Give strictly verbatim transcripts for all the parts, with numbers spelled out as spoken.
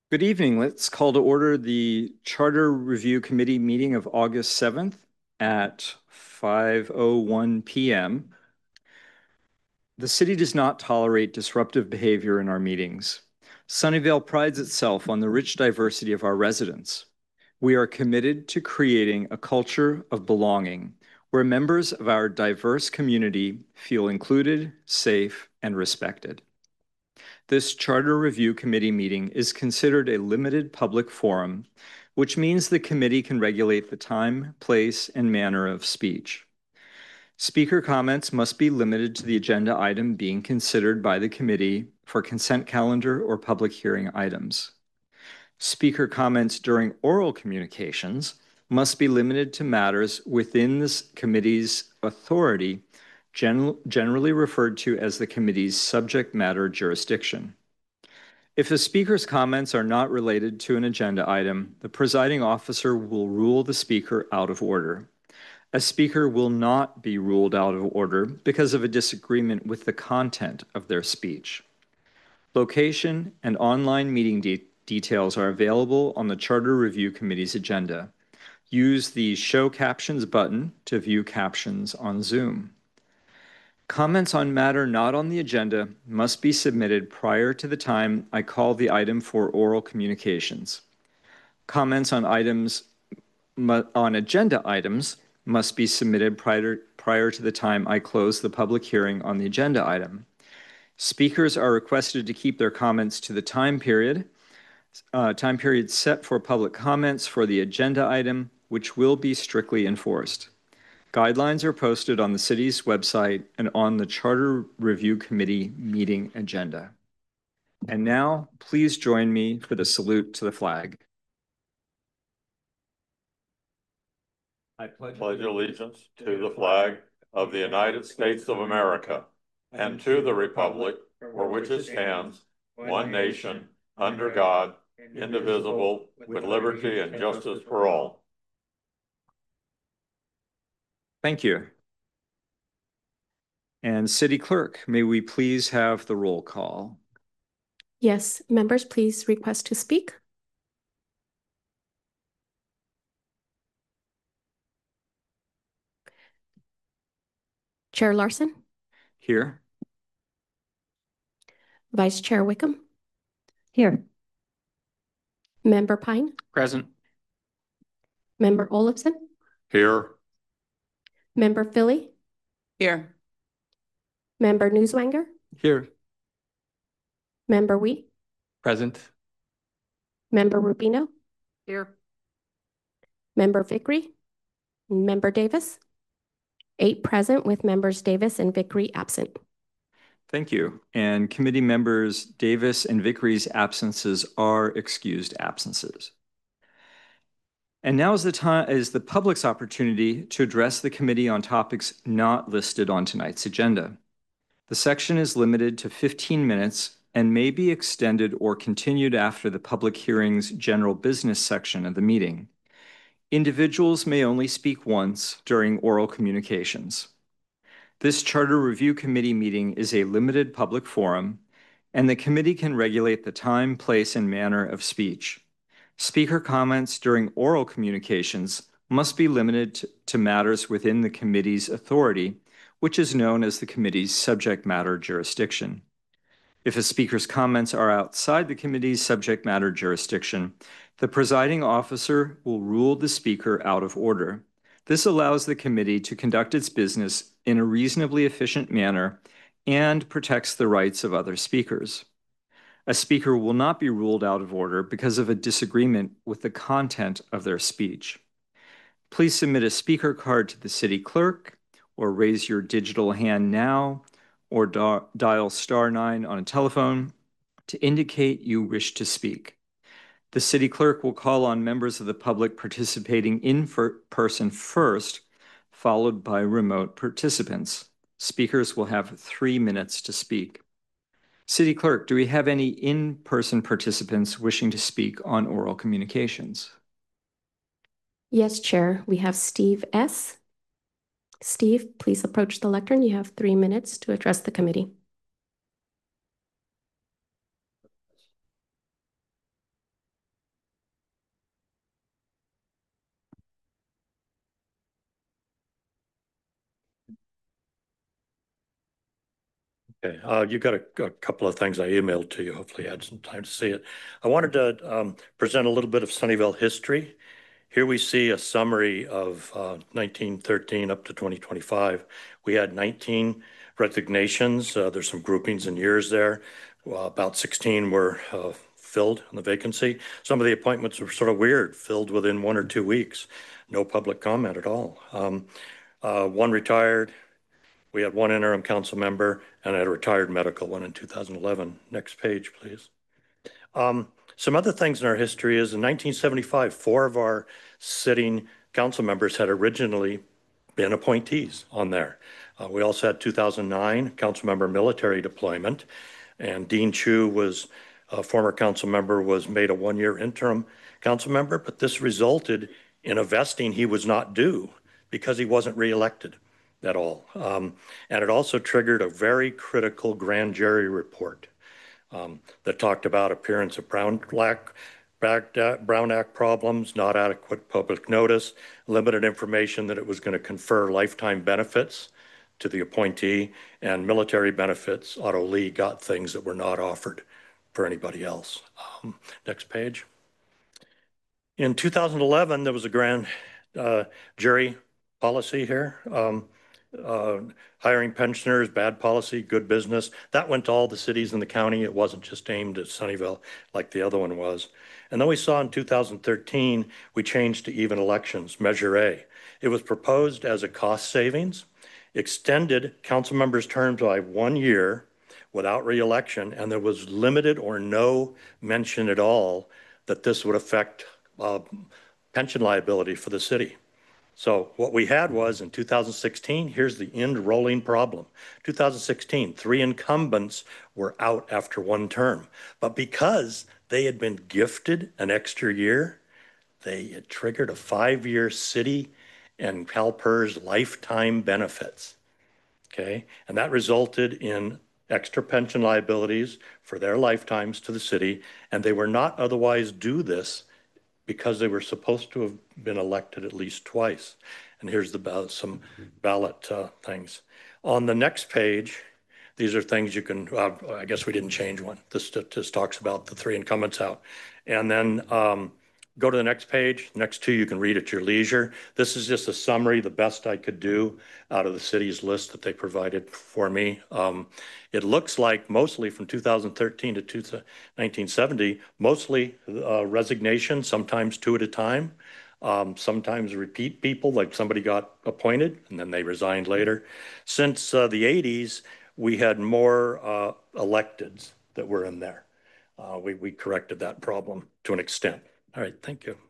Good evening. Let's call to order the Charter Review Committee meeting of August seventh at five oh one p m The city does not tolerate disruptive behavior in our meetings. Sunnyvale prides itself on the rich diversity of our residents. We are committed to creating a culture of belonging where members of our diverse community feel included, safe, and respected. This Charter Review Committee meeting is considered a limited public forum, which means the committee can regulate the time, place, and manner of speech. Speaker comments must be limited to the agenda item being considered by the committee for consent calendar or public hearing items. Speaker comments during oral communications must be limited to matters within this committee's authority, gen generally referred to as the committee's subject matter jurisdiction. If the speaker's comments are not related to an agenda item, the presiding officer will rule the speaker out of order. A speaker will not be ruled out of order because of a disagreement with the content of their speech. Location and online meeting de details are available on the Charter Review Committee's agenda. Use the Show Captions button to view captions on Zoom. Comments on matter not on the agenda must be submitted prior to the time I call the item for oral communications. Comments on items on agenda items must be submitted prior, prior to the time I close the public hearing on the agenda item. Speakers are requested to keep their comments to the time period, uh, time period set for public comments for the agenda item, which will be strictly enforced. Guidelines are posted on the city's website and on the Charter Review Committee meeting agenda. And now, please join me for the salute to the flag. I pledge allegiance to the flag of the United States of America and to the republic for which it stands, one nation, under God, indivisible, with liberty and justice for all. Thank you. And City Clerk, may we please have the roll call? Yes, members, please request to speak. Chair Larson. Here. Vice Chair Wickham. Here. Member Pine. Present. Member Olofsson. Here. Member Philly. Here. Member Newswanger. Here. Member Wee. Present. Member Rubino. Here. Member Vickery. Member Davis. Eight present with members Davis and Vickery absent. Thank you. And committee members Davis and Vickery's absences are excused absences. And now is the time is the public's opportunity to address the committee on topics not listed on tonight's agenda. The section is limited to fifteen minutes and may be extended or continued after the public hearing's general business section of the meeting. Individuals may only speak once during oral communications. This Charter Review Committee meeting is a limited public forum, and the committee can regulate the time, place, and manner of speech. Speaker comments during oral communications must be limited to, to matters within the committee's authority, which is known as the committee's subject matter jurisdiction. If a speaker's comments are outside the committee's subject matter jurisdiction, the presiding officer will rule the speaker out of order. This allows the committee to conduct its business in a reasonably efficient manner and protects the rights of other speakers. A speaker will not be ruled out of order because of a disagreement with the content of their speech. Please submit a speaker card to the city clerk or raise your digital hand now or dial star nine on a telephone to indicate you wish to speak. The city clerk will call on members of the public participating in person first, followed by remote participants. Speakers will have three minutes to speak. City Clerk, do we have any in-person participants wishing to speak on oral communications? Yes, Chair. We have Steve S. Steve, please approach the lectern. You have three minutes to address the committee. Okay, uh, you got a, a couple of things I emailed to you. Hopefully you had some time to see it. I wanted to um, present a little bit of Sunnyvale history. Here we see a summary of uh, nineteen thirteen up to twenty twenty-five. We had nineteen resignations. Uh, there's some groupings in years there. Well, about sixteen were uh, filled in the vacancy. Some of the appointments were sort of weird, filled within one or two weeks. No public comment at all. Um, uh, one retired. We had one interim council member, and I had a retired medical one in two thousand eleven. Next page, please. Um, some other things in our history is in nineteen seventy-five, four of our sitting council members had originally been appointees on there. Uh, we also had two thousand nine council member military deployment, and Dean Chu was a former council member, was made a one-year interim council member, but this resulted in a vesting he was not due because he wasn't reelected at all. Um, and it also triggered a very critical grand jury report um, that talked about appearance of Brown Act, Brown Act problems, not adequate public notice, limited information that it was going to confer lifetime benefits to the appointee, and military benefits. Otto Lee got things that were not offered for anybody else. Um, next page. In two thousand eleven, there was a grand uh, jury policy here. Um, uh, hiring pensioners, bad policy, good business. That went to all the cities in the county. It wasn't just aimed at Sunnyvale like the other one was. And then we saw in two thousand thirteen, we changed to even elections, Measure A. It was proposed as a cost savings, extended council members' terms by one year without re-election, and there was limited or no mention at all that this would affect uh, pension liability for the city. So what we had was in two thousand sixteen, here's the end rolling problem. two thousand sixteen, three incumbents were out after one term, but because they had been gifted an extra year, they had triggered a five-year city and CalPERS lifetime benefits, okay? And that resulted in extra pension liabilities for their lifetimes to the city, and they were not otherwise due this because they were supposed to have been elected at least twice. And here's the ballot, some ballot uh, things. On the next page, these are things you can, uh, I guess we didn't change one. This just talks about the three incumbents out. And then um, go to the next page. Next two you can read at your leisure. This is just a summary, the best I could do out of the city's list that they provided for me. Um, it looks like mostly from two thousand thirteen to nineteen seventy, mostly uh, resignation, sometimes two at a time. Um, sometimes repeat people, like somebody got appointed and then they resigned later. Since uh, the eighties, we had more uh, electeds that were in there. Uh, we, we corrected that problem to an extent. All right, thank you.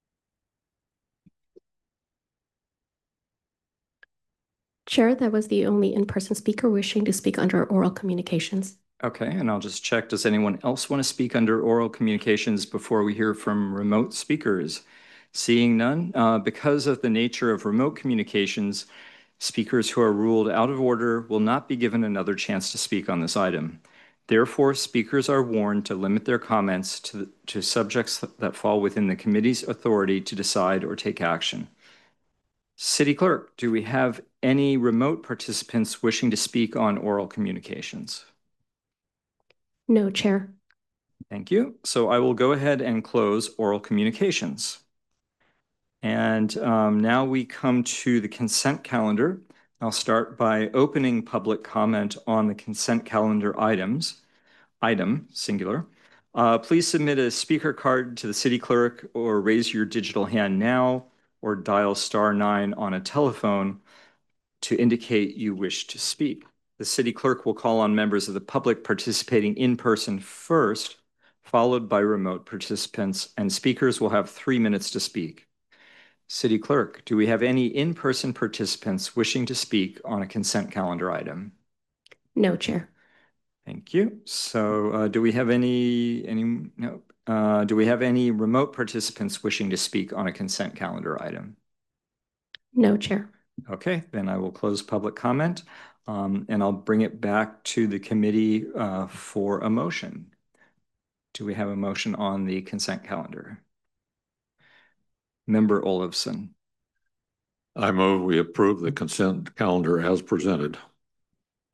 Chair, that was the only in-person speaker wishing to speak under oral communications. Okay, and I'll just check, does anyone else want to speak under oral communications before we hear from remote speakers? Seeing none, uh, because of the nature of remote communications, speakers who are ruled out of order will not be given another chance to speak on this item. Therefore, speakers are warned to limit their comments to, to subjects that fall within the committee's authority to decide or take action. City Clerk, do we have any remote participants wishing to speak on oral communications? No, Chair. Thank you. So I will go ahead and close oral communications. And um, now we come to the consent calendar. I'll start by opening public comment on the consent calendar items, item, singular. Uh, please submit a speaker card to the city clerk or raise your digital hand now or dial star nine on a telephone to indicate you wish to speak. The city clerk will call on members of the public participating in person first, followed by remote participants, and speakers will have three minutes to speak. City Clerk, do we have any in-person participants wishing to speak on a consent calendar item? No, Chair. Thank you. So uh, do we have any, any, no, uh, do we have any remote participants wishing to speak on a consent calendar item? No, Chair. Okay, then I will close public comment um, and I'll bring it back to the committee uh, for a motion. Do we have a motion on the consent calendar? Member Olofsson. I move we approve the consent calendar as presented.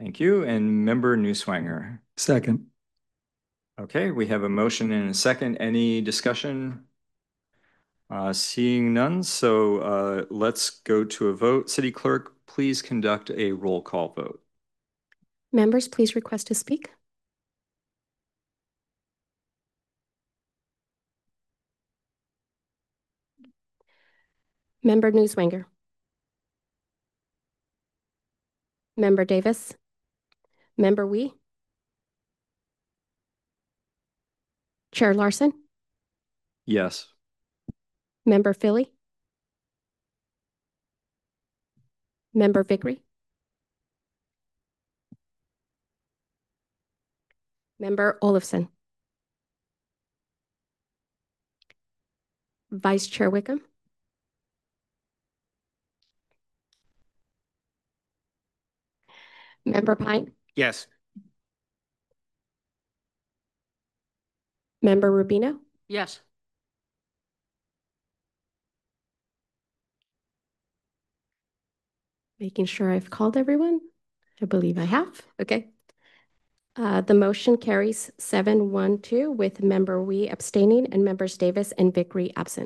Thank you. And Member Newswanger. Second. Okay, we have a motion and a second. Any discussion? Uh, seeing none, so uh, let's go to a vote. City Clerk, please conduct a roll call vote. Members, please request to speak. Member Newswanger. Member Davis. Member Wee. Chair Larson. Yes. Member Philly. Member Vickery. Member Olofsson. Vice Chair Wickham. Member Pine. Yes. Member Rubino. Yes. Making sure I've called everyone. I believe I have. Okay. Uh, the motion carries seven one two with Member Wee abstaining and Members Davis and Vickery absent.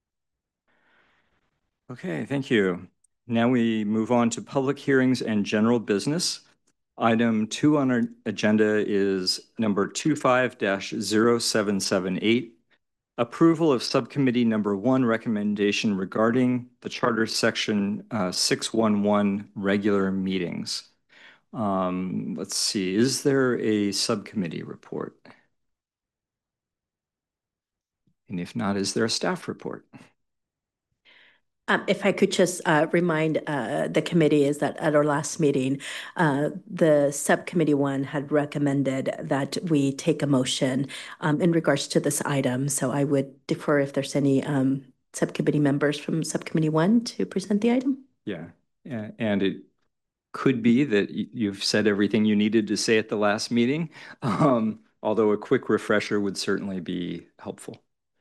Okay, thank you. Now we move on to public hearings and general business. Item two on our agenda is number two five dash zero seven seven eight. Approval of subcommittee number one recommendation regarding the charter section uh, six one one regular meetings. Um, let's see, is there a subcommittee report? And if not, is there a staff report? Um, if I could just uh, remind uh, the committee is that at our last meeting, uh, the subcommittee one had recommended that we take a motion um, in regards to this item. So I would defer if there's any um, subcommittee members from subcommittee one to present the item. Yeah, yeah, and it could be that you've said everything you needed to say at the last meeting, um, although a quick refresher would certainly be helpful.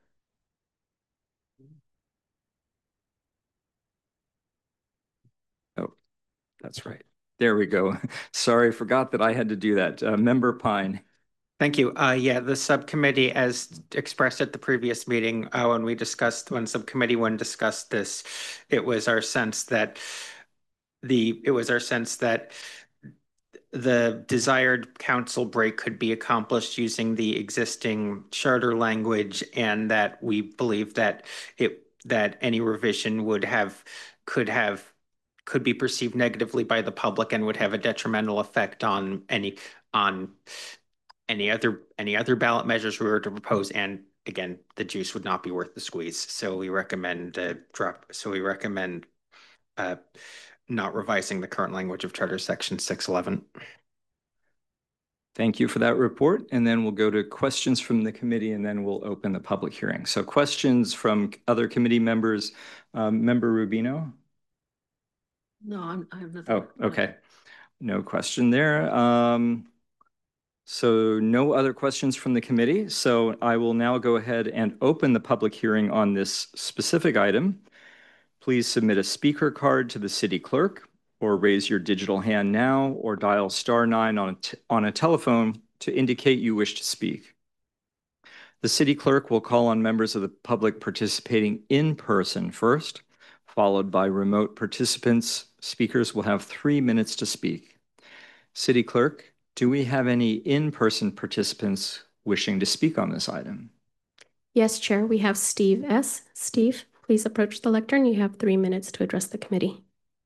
Oh, that's right. There we go. Sorry, forgot that I had to do that. Uh, Member Pine. Thank you. Uh, yeah, the subcommittee, as expressed at the previous meeting, uh, when we discussed, when subcommittee one discussed this, it was our sense that the, it was our sense that the desired council break could be accomplished using the existing charter language, and that we believe that it, that any revision would have, could have, could be perceived negatively by the public and would have a detrimental effect on any, on any other, any other ballot measures we were to propose. And again, the juice would not be worth the squeeze. So we recommend uh, drop, so we recommend uh, not revising the current language of Charter Section six eleven. Thank you for that report. And then we'll go to questions from the committee, and then we'll open the public hearing. So questions from other committee members. Um, Member Rubino? No, I'm, I have nothing. Oh, okay. No question there. Um, so no other questions from the committee. So I will now go ahead and open the public hearing on this specific item. Please submit a speaker card to the city clerk, or raise your digital hand now, or dial star nine on a, t on a telephone to indicate you wish to speak. The city clerk will call on members of the public participating in person first, followed by remote participants. Speakers will have three minutes to speak. City clerk, do we have any in-person participants wishing to speak on this item? Yes, Chair, we have Steve S. Steve, please approach the lectern. You have three minutes to address the committee.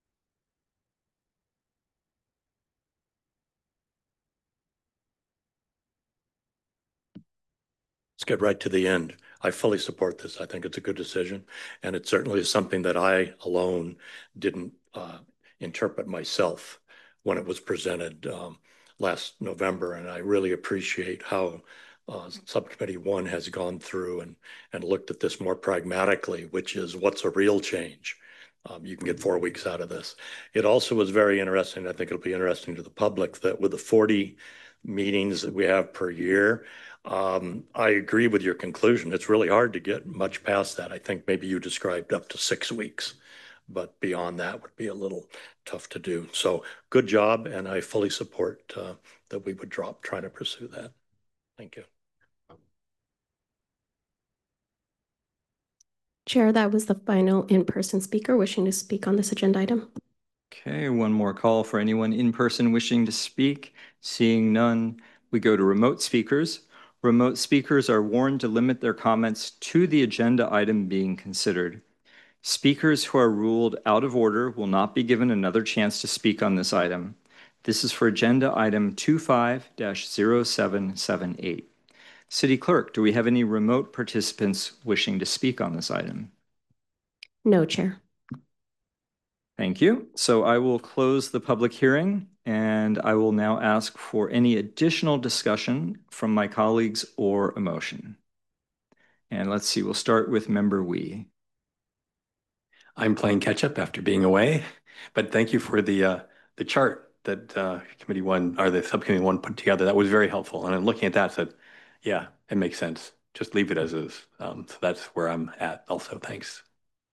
Let's get right to the end. I fully support this. I think it's a good decision. And it certainly is something that I alone didn't uh, interpret myself when it was presented um, last November. And I really appreciate how uh, Subcommittee One has gone through and, and looked at this more pragmatically, which is what's a real change. Um, you can get four weeks out of this. It also was very interesting. I think it'll be interesting to the public that with the forty meetings that we have per year, Um, I agree with your conclusion. It's really hard to get much past that. I think maybe you described up to six weeks. but beyond that would be a little tough to do. So good job, and I fully support uh, that we would drop, try to pursue that. Thank you. Chair, that was the final in-person speaker wishing to speak on this agenda item. Okay, one more call for anyone in person wishing to speak. Seeing none, we go to remote speakers. Remote speakers are warned to limit their comments to the agenda item being considered. Speakers who are ruled out of order will not be given another chance to speak on this item. This is for agenda item twenty-five dash zero seven seven eight. City Clerk, do we have any remote participants wishing to speak on this item? No, Chair. Thank you. So I will close the public hearing, and I will now ask for any additional discussion from my colleagues or a motion. And let's see, we'll start with Member Wee. I'm playing catch up after being away, but thank you for the uh, the chart that uh, Committee One or the Subcommittee One put together. That was very helpful. And I'm looking at that, said, yeah, it makes sense. Just leave it as is. Um, so that's where I'm at. Also, thanks.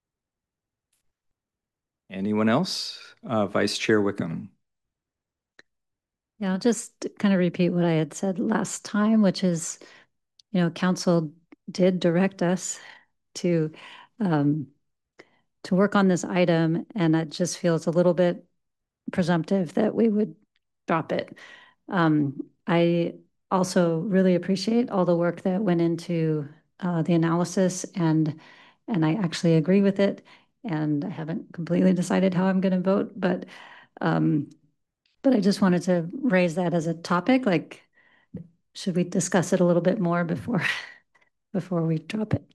Anyone else? Uh, Vice Chair Wickham. Yeah, I'll just kind of repeat what I had said last time, which is, you know, council did direct us to um, to work on this item, and it just feels a little bit presumptive that we would drop it. Um, I also really appreciate all the work that went into uh, the analysis, and and I actually agree with it. And I haven't completely decided how I'm going to vote, but um, but I just wanted to raise that as a topic. Like, should we discuss it a little bit more before before we drop it?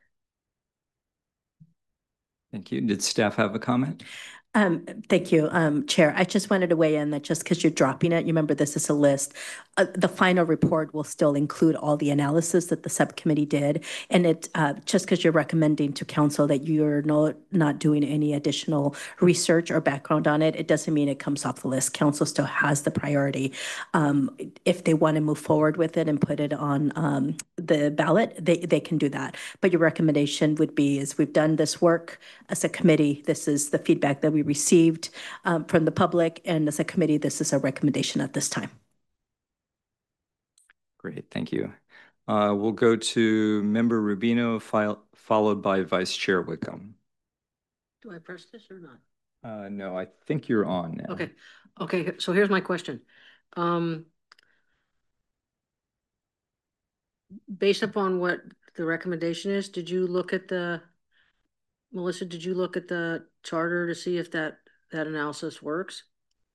Thank you. Did staff have a comment? Um, thank you, um, Chair. I just wanted to weigh in that just because you're dropping it, you remember this is a list. Uh, the final report will still include all the analysis that the subcommittee did. And it uh, just because you're recommending to council that you're not, not doing any additional research or background on it, it doesn't mean it comes off the list. Council still has the priority. Um, if they want to move forward with it and put it on um, the ballot, they, they can do that. But your recommendation would be is we've done this work as a committee. This is the feedback that we received um, from the public, and as a committee, this is a recommendation at this time. Great, thank you. Uh, we'll go to Member Rubino, file, followed by Vice Chair Wickham. Do I press this or not? Uh, no, I think you're on now. Okay, okay, so here's my question. Um, based upon what the recommendation is, did you look at the, Melissa, did you look at the charter to see if that, that analysis works?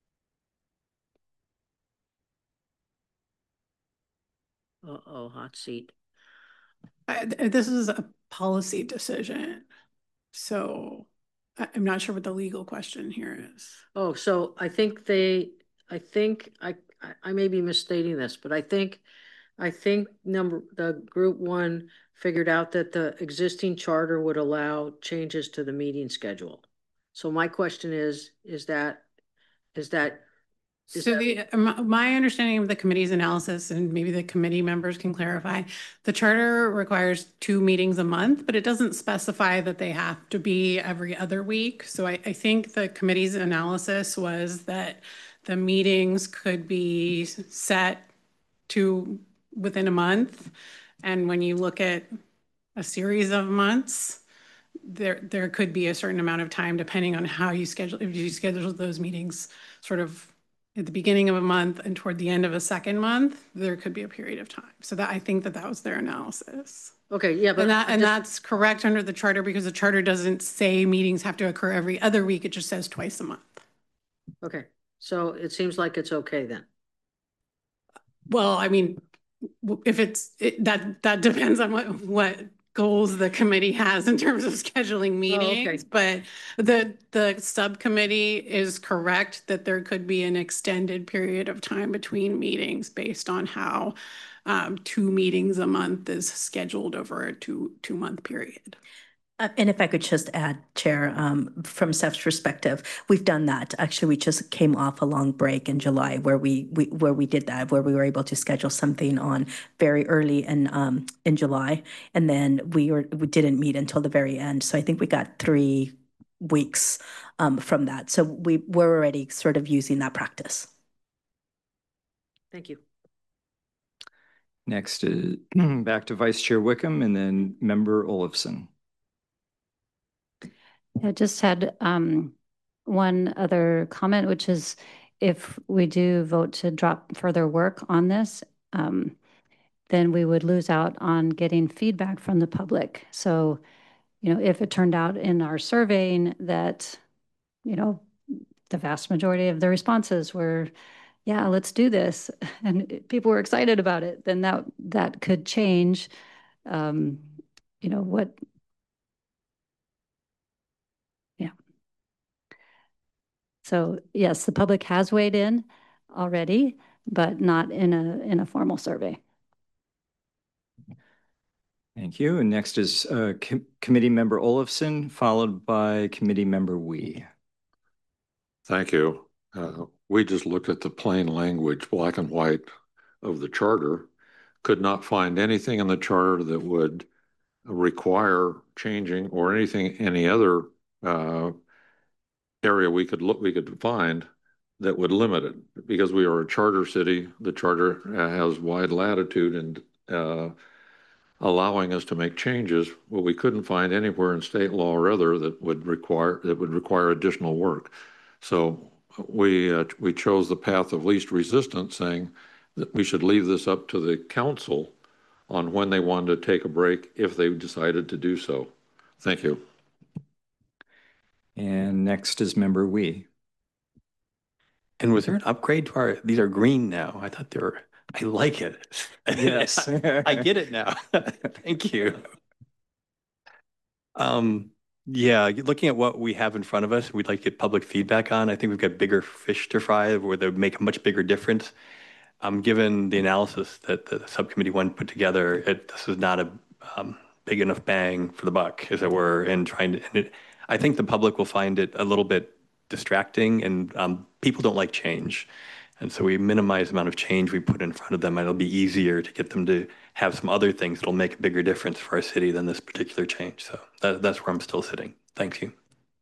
Uh-oh, hot seat. I, this is a policy decision, so I, I'm not sure what the legal question here is. Oh, so I think they, I think, I, I, I may be misstating this, but I think, I think number, the group one figured out that the existing charter would allow changes to the meeting schedule. So my question is, is that, is that Is So that- the my understanding of the committee's analysis, and maybe the committee members can clarify, the charter requires two meetings a month, but it doesn't specify that they have to be every other week. So I, I think the committee's analysis was that the meetings could be set to within a month. And when you look at a series of months, there there could be a certain amount of time depending on how you schedule, if you schedule those meetings sort of at the beginning of a month and toward the end of a second month, there could be a period of time. So that I think that that was their analysis. Okay, yeah, but And that, and just- that's correct under the charter because the charter doesn't say meetings have to occur every other week. It just says twice a month. Okay, so it seems like it's okay then. Well, I mean, w- if it's, it, that, that depends on what, what goals the committee has in terms of scheduling meetings. But the, the subcommittee is correct that there could be an extended period of time between meetings based on how um, two meetings a month is scheduled over a two, two month period. Uh, and if I could just add, Chair, um, from Steph's perspective, we've done that. Actually, we just came off a long break in July where we, we where we did that, where we were able to schedule something on very early in um, in July, and then we were we didn't meet until the very end. So I think we got three weeks um, from that. So we, we're already sort of using that practice. Thank you. Next is back to Vice Chair Wickham and then Member Olafson. I just had um, one other comment, which is if we do vote to drop further work on this, um, then we would lose out on getting feedback from the public. So, you know, if it turned out in our surveying that, you know, the vast majority of the responses were, yeah, let's do this, and people were excited about it, then that that could change, um, you know, what, yeah. So yes, the public has weighed in already, but not in a in a formal survey. Thank you. And next is uh, Com Committee Member Olafson, followed by Committee Member Wee. Thank you. Uh, we just looked at the plain language, black and white, of the charter, could not find anything in the charter that would require changing or anything, any other uh, area we could look, we could find that would limit it. Because we are a charter city, the charter uh, has wide latitude and uh, allowing us to make changes. Well, we couldn't find anywhere in state law or other that would require that would require additional work. So we uh, we chose the path of least resistance, saying that we should leave this up to the council on when they wanted to take a break if they decided to do so. Thank you. And next is Member Wee. And was there an upgrade to our, these are green now. I thought they were, I like it. Yes. I, I get it now. Thank you. Um, yeah, looking at what we have in front of us, we'd like to get public feedback on. I think we've got bigger fish to fry where they would make a much bigger difference. Um, given the analysis that the subcommittee one put together, it, this is not a um, big enough bang for the buck, as it were, and trying to, and it, I think the public will find it a little bit distracting, and um, people don't like change. And so we minimize the amount of change we put in front of them, and it'll be easier to get them to have some other things that'll make a bigger difference for our city than this particular change. So that, that's where I'm still sitting. Thank you.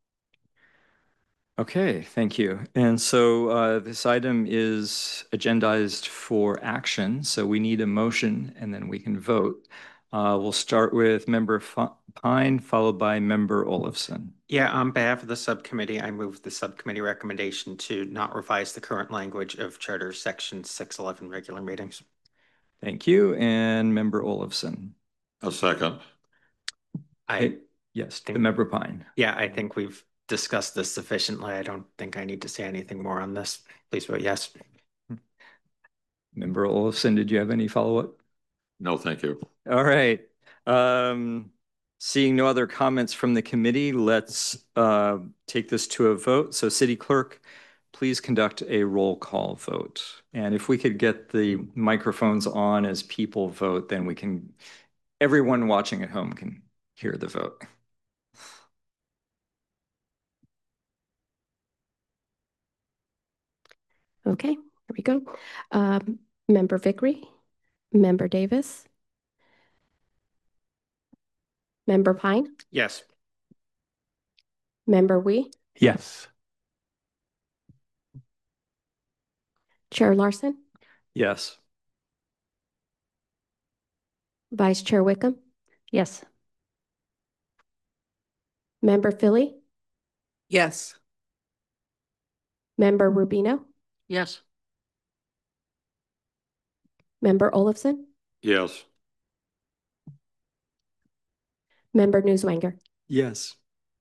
Okay, thank you. And so uh, this item is agendized for action, so we need a motion and then we can vote. Uh, we'll start with Member F Pine, followed by Member Olafson. Yeah, on behalf of the subcommittee, I move the subcommittee recommendation to not revise the current language of Charter Section six eleven regular meetings. Thank you. And Member Olafson. A second. I hey, Yes, think, the Member Pine. Yeah, I think we've discussed this sufficiently. I don't think I need to say anything more on this. Please vote yes. Member Olafson, did you have any follow-up? No, thank you. All right. Um, seeing no other comments from the committee, let's uh, take this to a vote. So City Clerk, please conduct a roll call vote. And if we could get the microphones on as people vote, then we can, everyone watching at home can hear the vote. Okay, here we go. Um, Member Vickery, Member Davis, Member Pine? Yes. Member Wee? Yes. Chair Larson? Yes. Vice Chair Wickham? Yes. Member Philly? Yes. Member Rubino? Yes. Member Olafson? Yes. Member Newswanger? Yes.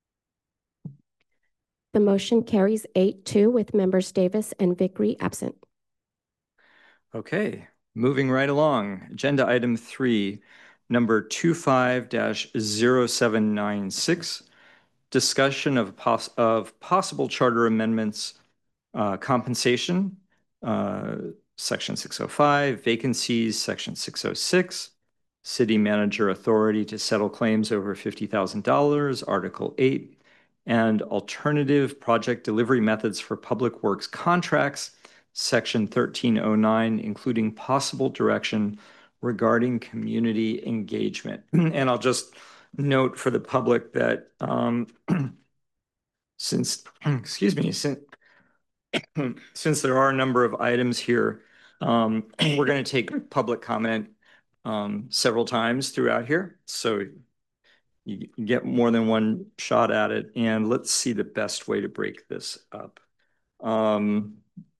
The motion carries eight two with members Davis and Vickery absent. Okay, moving right along. Agenda item three, number two five dash zero seven nine six, discussion of, pos of possible charter amendments, uh, compensation, uh, section six oh five, vacancies, section six oh six, city manager authority to settle claims over fifty thousand dollars, article eight, and alternative project delivery methods for public works contracts, section thirteen oh nine, including possible direction regarding community engagement. And I'll just note for the public that um, since, excuse me, since, since there are a number of items here, um, we're going to take public comment um, several times throughout here. So you get more than one shot at it. And let's see the best way to break this up. Um,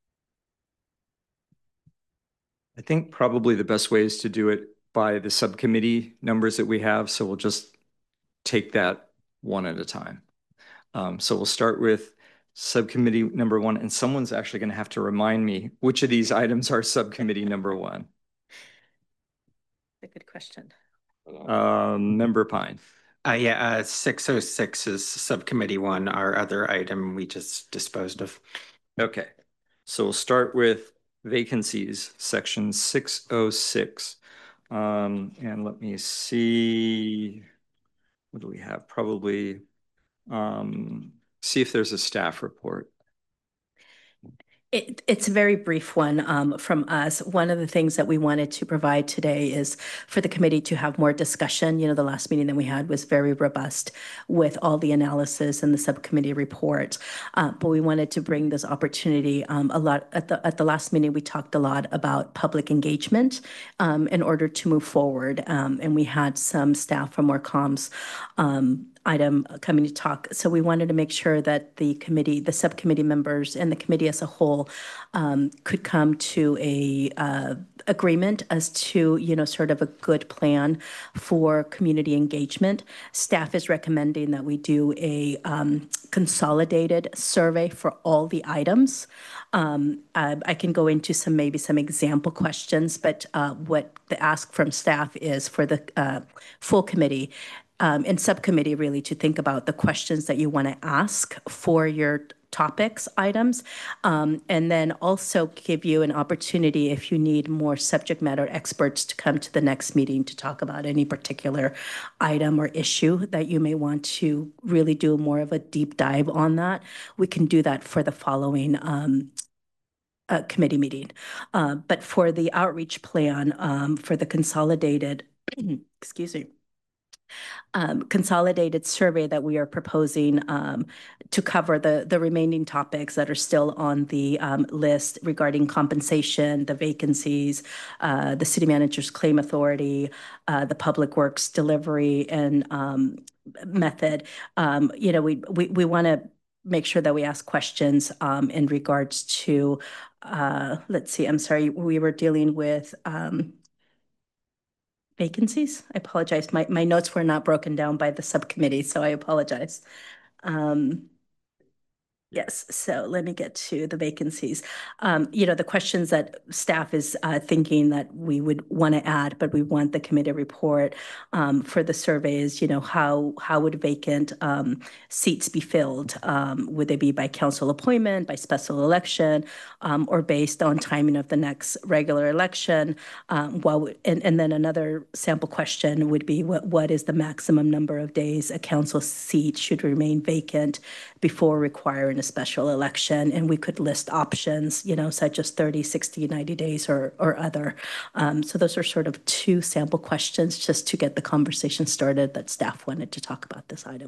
I think probably the best way is to do it by the subcommittee numbers that we have. So we'll just take that one at a time. Um, so we'll start with subcommittee number one, and someone's actually going to have to remind me which of these items are subcommittee number one. A good question. Um, Member Pine. Uh, yeah, uh, six oh six is subcommittee one, our other item we just disposed of. Okay, so we'll start with vacancies, section six oh six. Um, and let me see, what do we have? Probably um, see if there's a staff report. It, it's a very brief one um, from us. One of the things that we wanted to provide today is for the committee to have more discussion. You know, the last meeting that we had was very robust with all the analysis and the subcommittee report. Uh, but we wanted to bring this opportunity. Um, a lot at the at the last meeting, we talked a lot about public engagement um, in order to move forward. Um, and we had some staff from our comms um, item coming to talk. So we wanted to make sure that the committee, the subcommittee members and the committee as a whole um, could come to a uh, agreement as to, you know, sort of a good plan for community engagement. Staff is recommending that we do a um, consolidated survey for all the items. Um, uh, I can go into some, maybe some example questions, but uh, what the ask from staff is for the uh, full committee Um, and subcommittee really to think about the questions that you want to ask for your topics items, um, and then also give you an opportunity if you need more subject matter experts to come to the next meeting to talk about any particular item or issue that you may want to really do more of a deep dive on that. We can do that for the following um, uh, committee meeting. Uh, but for the outreach plan um, for the consolidated, excuse me, Um, consolidated survey that we are proposing um, to cover the, the remaining topics that are still on the um, list regarding compensation, the vacancies, uh, the city manager's claim authority, uh, the public works delivery and um, method. Um, you know, we, we, we want to make sure that we ask questions um, in regards to, uh, let's see, I'm sorry, we were dealing with um, vacancies. I apologize. My, my notes were not broken down by the subcommittee, so I apologize. Um, Yes, so let me get to the vacancies. Um, you know, the questions that staff is uh, thinking that we would want to add, but we want the committee report um, for the surveys, you know, how how would vacant um, seats be filled? Um, would they be by council appointment, by special election, um, or based on timing of the next regular election? Um, while, and, and then another sample question would be what, what is the maximum number of days a council seat should remain vacant before requiring a special election? And we could list options, you know, such as thirty, sixty, ninety days or, or other. Um, so those are sort of two sample questions just to get the conversation started that staff wanted to talk about this item.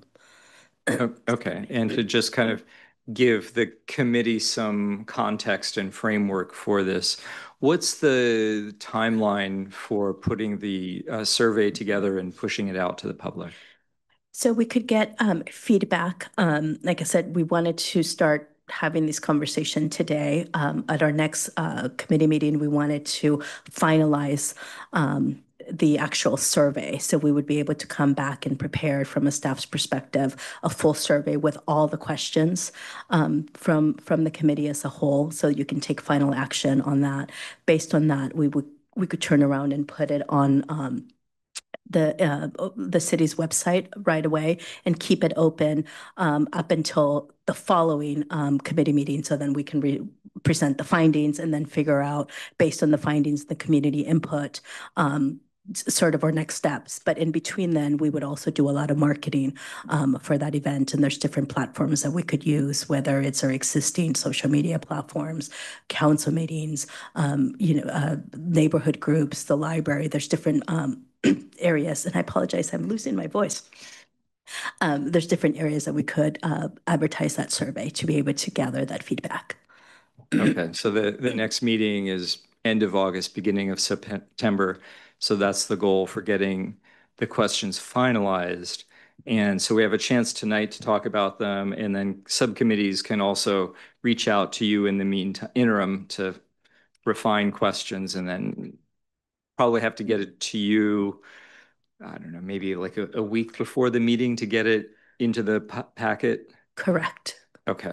Okay, and to just kind of give the committee some context and framework for this, what's the timeline for putting the uh, survey together and pushing it out to the public? So we could get um, feedback. Um, like I said, we wanted to start having this conversation today. Um, at our next uh, committee meeting, we wanted to finalize um, the actual survey. So we would be able to come back and prepare from a staff's perspective, a full survey with all the questions um, from, from the committee as a whole. So you can take final action on that. Based on that, we would we could turn around and put it on um, the uh, the city's website right away and keep it open um, up until the following um, committee meeting. So then we can re present the findings and then figure out, based on the findings, the community input, um, sort of our next steps. But in between then, we would also do a lot of marketing um, for that event. And there's different platforms that we could use, whether it's our existing social media platforms, council meetings, um, you know, uh, neighborhood groups, the library. There's different um, areas. And I apologize, I'm losing my voice. um, there's different areas that we could uh, advertise that survey to be able to gather that feedback. Okay, so the, the next meeting is end of August, beginning of September. So that's the goal for getting the questions finalized. And so we have a chance tonight to talk about them, and then subcommittees can also reach out to you in the meantime, interim, to refine questions, and then probably have to get it to you, I don't know, maybe like a, a week before the meeting to get it into the pa packet. Correct. Okay.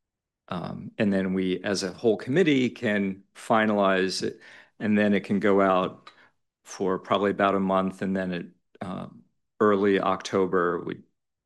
Um, and then we, as a whole committee, can finalize it, and then it can go out for probably about a month, and then it, um, early October, we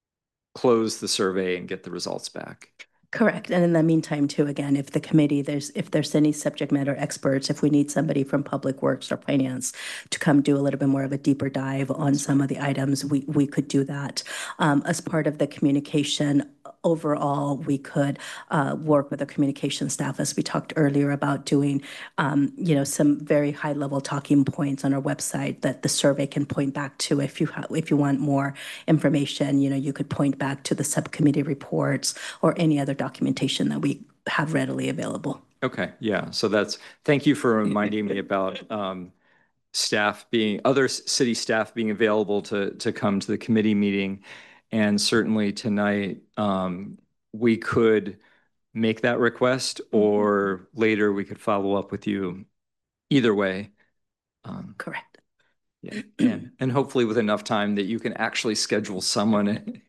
close the survey and get the results back. Correct. And in the meantime, too, again, if the committee, there's, if there's any subject matter experts, if we need somebody from Public Works or Finance to come do a little bit more of a deeper dive on some of the items, we, we could do that. Um, as part of the communication, overall, we could uh, work with the communication staff, as we talked earlier about doing, um, you know, some very high level talking points on our website that the survey can point back to. If you ha if you want more information, you know, you could point back to the subcommittee reports or any other documentation that we have readily available. Okay, yeah. So that's, thank you for reminding me about um, staff being, other city staff being available to, to come to the committee meeting. And certainly tonight, um, we could make that request, or later we could follow up with you. Either way. Um, Correct. Yeah, and, and hopefully with enough time that you can actually schedule someone and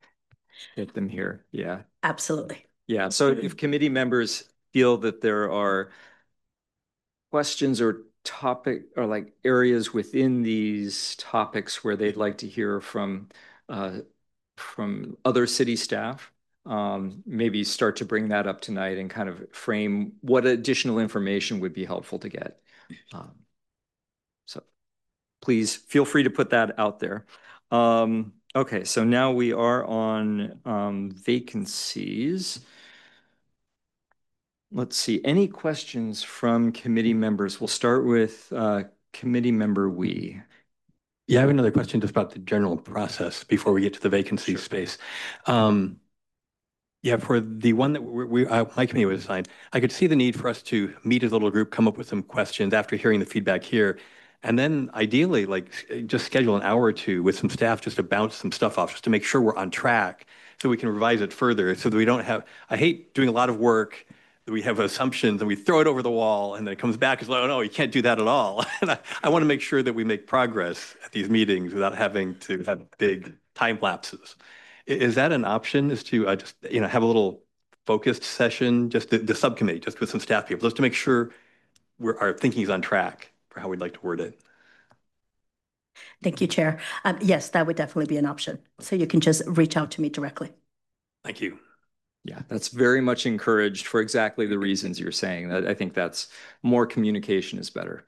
get them here. Yeah. Absolutely. Yeah. So if committee members feel that there are questions or topic or like areas within these topics where they'd like to hear from uh, from other city staff, um, maybe start to bring that up tonight and kind of frame what additional information would be helpful to get. Um, so please feel free to put that out there. Um, okay, so now we are on um, vacancies. Let's see, any questions from committee members? We'll start with uh, committee member Wee. Yeah, I have another question just about the general process before we get to the vacancy Sure. space. Um, yeah, for the one that we, we uh, my committee was assigned, I could see the need for us to meet as a little group, come up with some questions after hearing the feedback here, and then ideally, like, just schedule an hour or two with some staff just to bounce some stuff off, just to make sure we're on track, so we can revise it further, so that we don't have. I hate doing a lot of work. We have assumptions and we throw it over the wall, and then it comes back as like, oh no, you can't do that at all. And I, I want to make sure that we make progress at these meetings without having to have big time lapses. I- Is that an option? Is to uh, just you know have a little focused session, just the, the subcommittee, just with some staff people, just to make sure we're, our thinking is on track for how we'd like to word it. Thank you, Chair. Um, yes, that would definitely be an option. So you can just reach out to me directly. Thank you. Yeah, that's very much encouraged for exactly the reasons you're saying. That I think that's more communication is better.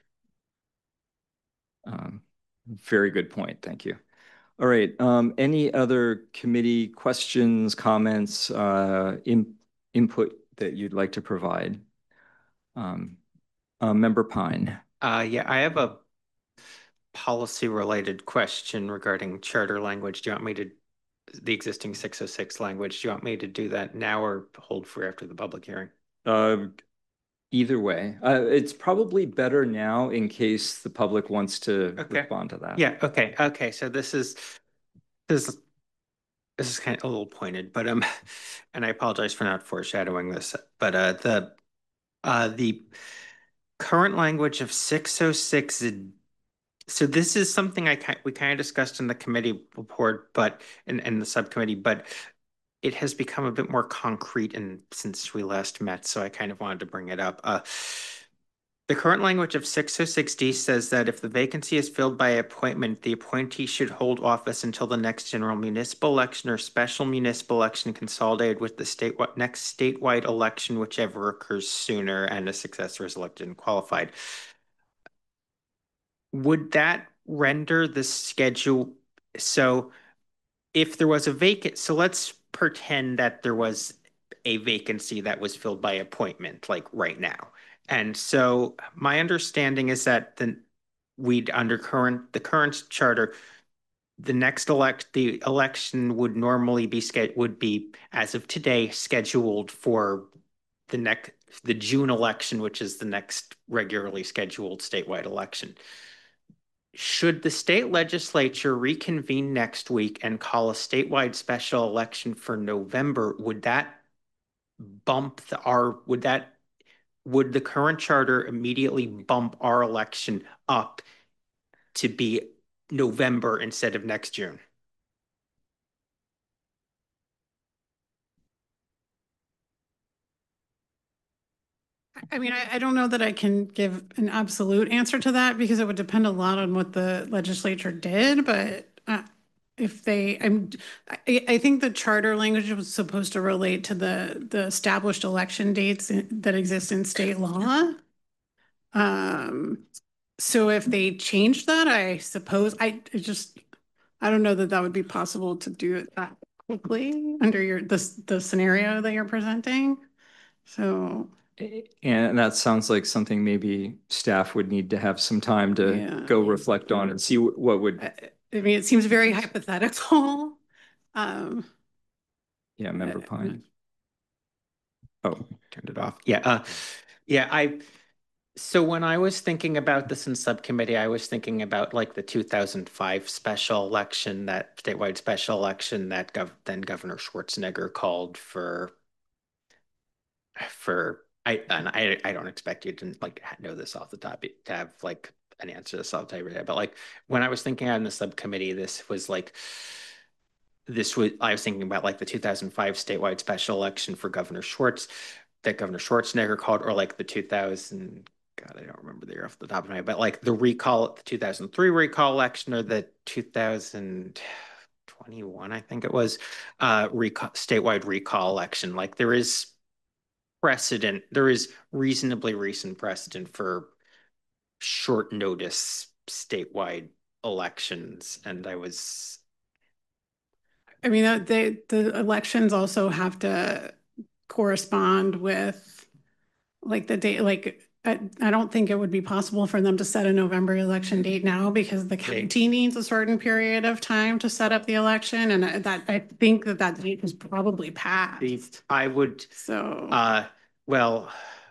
Um, very good point. Thank you. All right. Um, any other committee questions, comments, uh, in, input that you'd like to provide? Um, uh, Member Pine. Uh, yeah, I have a policy related question regarding charter language. Do you want me to, the existing six oh six language, do you want me to do that now or hold for after the public hearing? Uh, either way, uh, it's probably better now in case the public wants to Okay. respond to that. Yeah, okay, okay. So this is, this is, this is kind of a little pointed, but um, and I apologize for not foreshadowing this, but uh, the uh, the current language of six oh six. So this is something I we kind of discussed in the committee report, but in, in the subcommittee, but it has become a bit more concrete and since we last met, so I kind of wanted to bring it up. Uh, the current language of six oh six D says that if the vacancy is filled by appointment, the appointee should hold office until the next general municipal election or special municipal election consolidated with the state next statewide election, whichever occurs sooner, and a successor is elected and qualified. Would that render the schedule, so if there was a vacant, so let's pretend that there was a vacancy that was filled by appointment, like right now. And so my understanding is that the we'd under current the current charter, the next elect, the election would normally be sched, would be, as of today, scheduled for the next, the June election, which is the next regularly scheduled statewide election. Should the state legislature reconvene next week and call a statewide special election for November, would that bump the, our, would that, would the current charter immediately bump our election up to be November instead of next June? I mean, I, I don't know that I can give an absolute answer to that because it would depend a lot on what the legislature did, but uh, if they, I'm, I, I think the charter language was supposed to relate to the, the established election dates in- that exist in state law. Um, so if they changed that, I suppose, I it just, I don't know that that would be possible to do it that quickly under your, the, the scenario that you're presenting. So. And that sounds like something maybe staff would need to have some time to Yeah. go reflect on and see wh- what would, I mean, it seems very hypothetical. Um, yeah, Member Uh, Pine. Oh, turned it off. Yeah, uh, yeah, I, so when I was thinking about this in subcommittee, I was thinking about like the two thousand five special election, that statewide special election that gov then Governor Schwarzenegger called for, for, I, and I, I don't expect you to like know this off the top, to have like an answer to this off the top of your head, but like when I was thinking on the subcommittee, this was like, this was, I was thinking about like the two thousand five statewide special election for Governor Schwartz that Governor Schwarzenegger called, or like the two thousand, God, I don't remember the year off the top of my head, but like the recall, the two thousand three recall election, or the two thousand twenty-one, I think it was, uh, recall, statewide recall election. Like there is precedent, there is reasonably recent precedent for short notice statewide elections. And I was, I mean, that they, the elections also have to correspond with like the date, like, I, I don't think it would be possible for them to set a November election date now because the county needs a certain period of time to set up the election. And I- that, I think that that date is probably passed. I would, So, uh, well,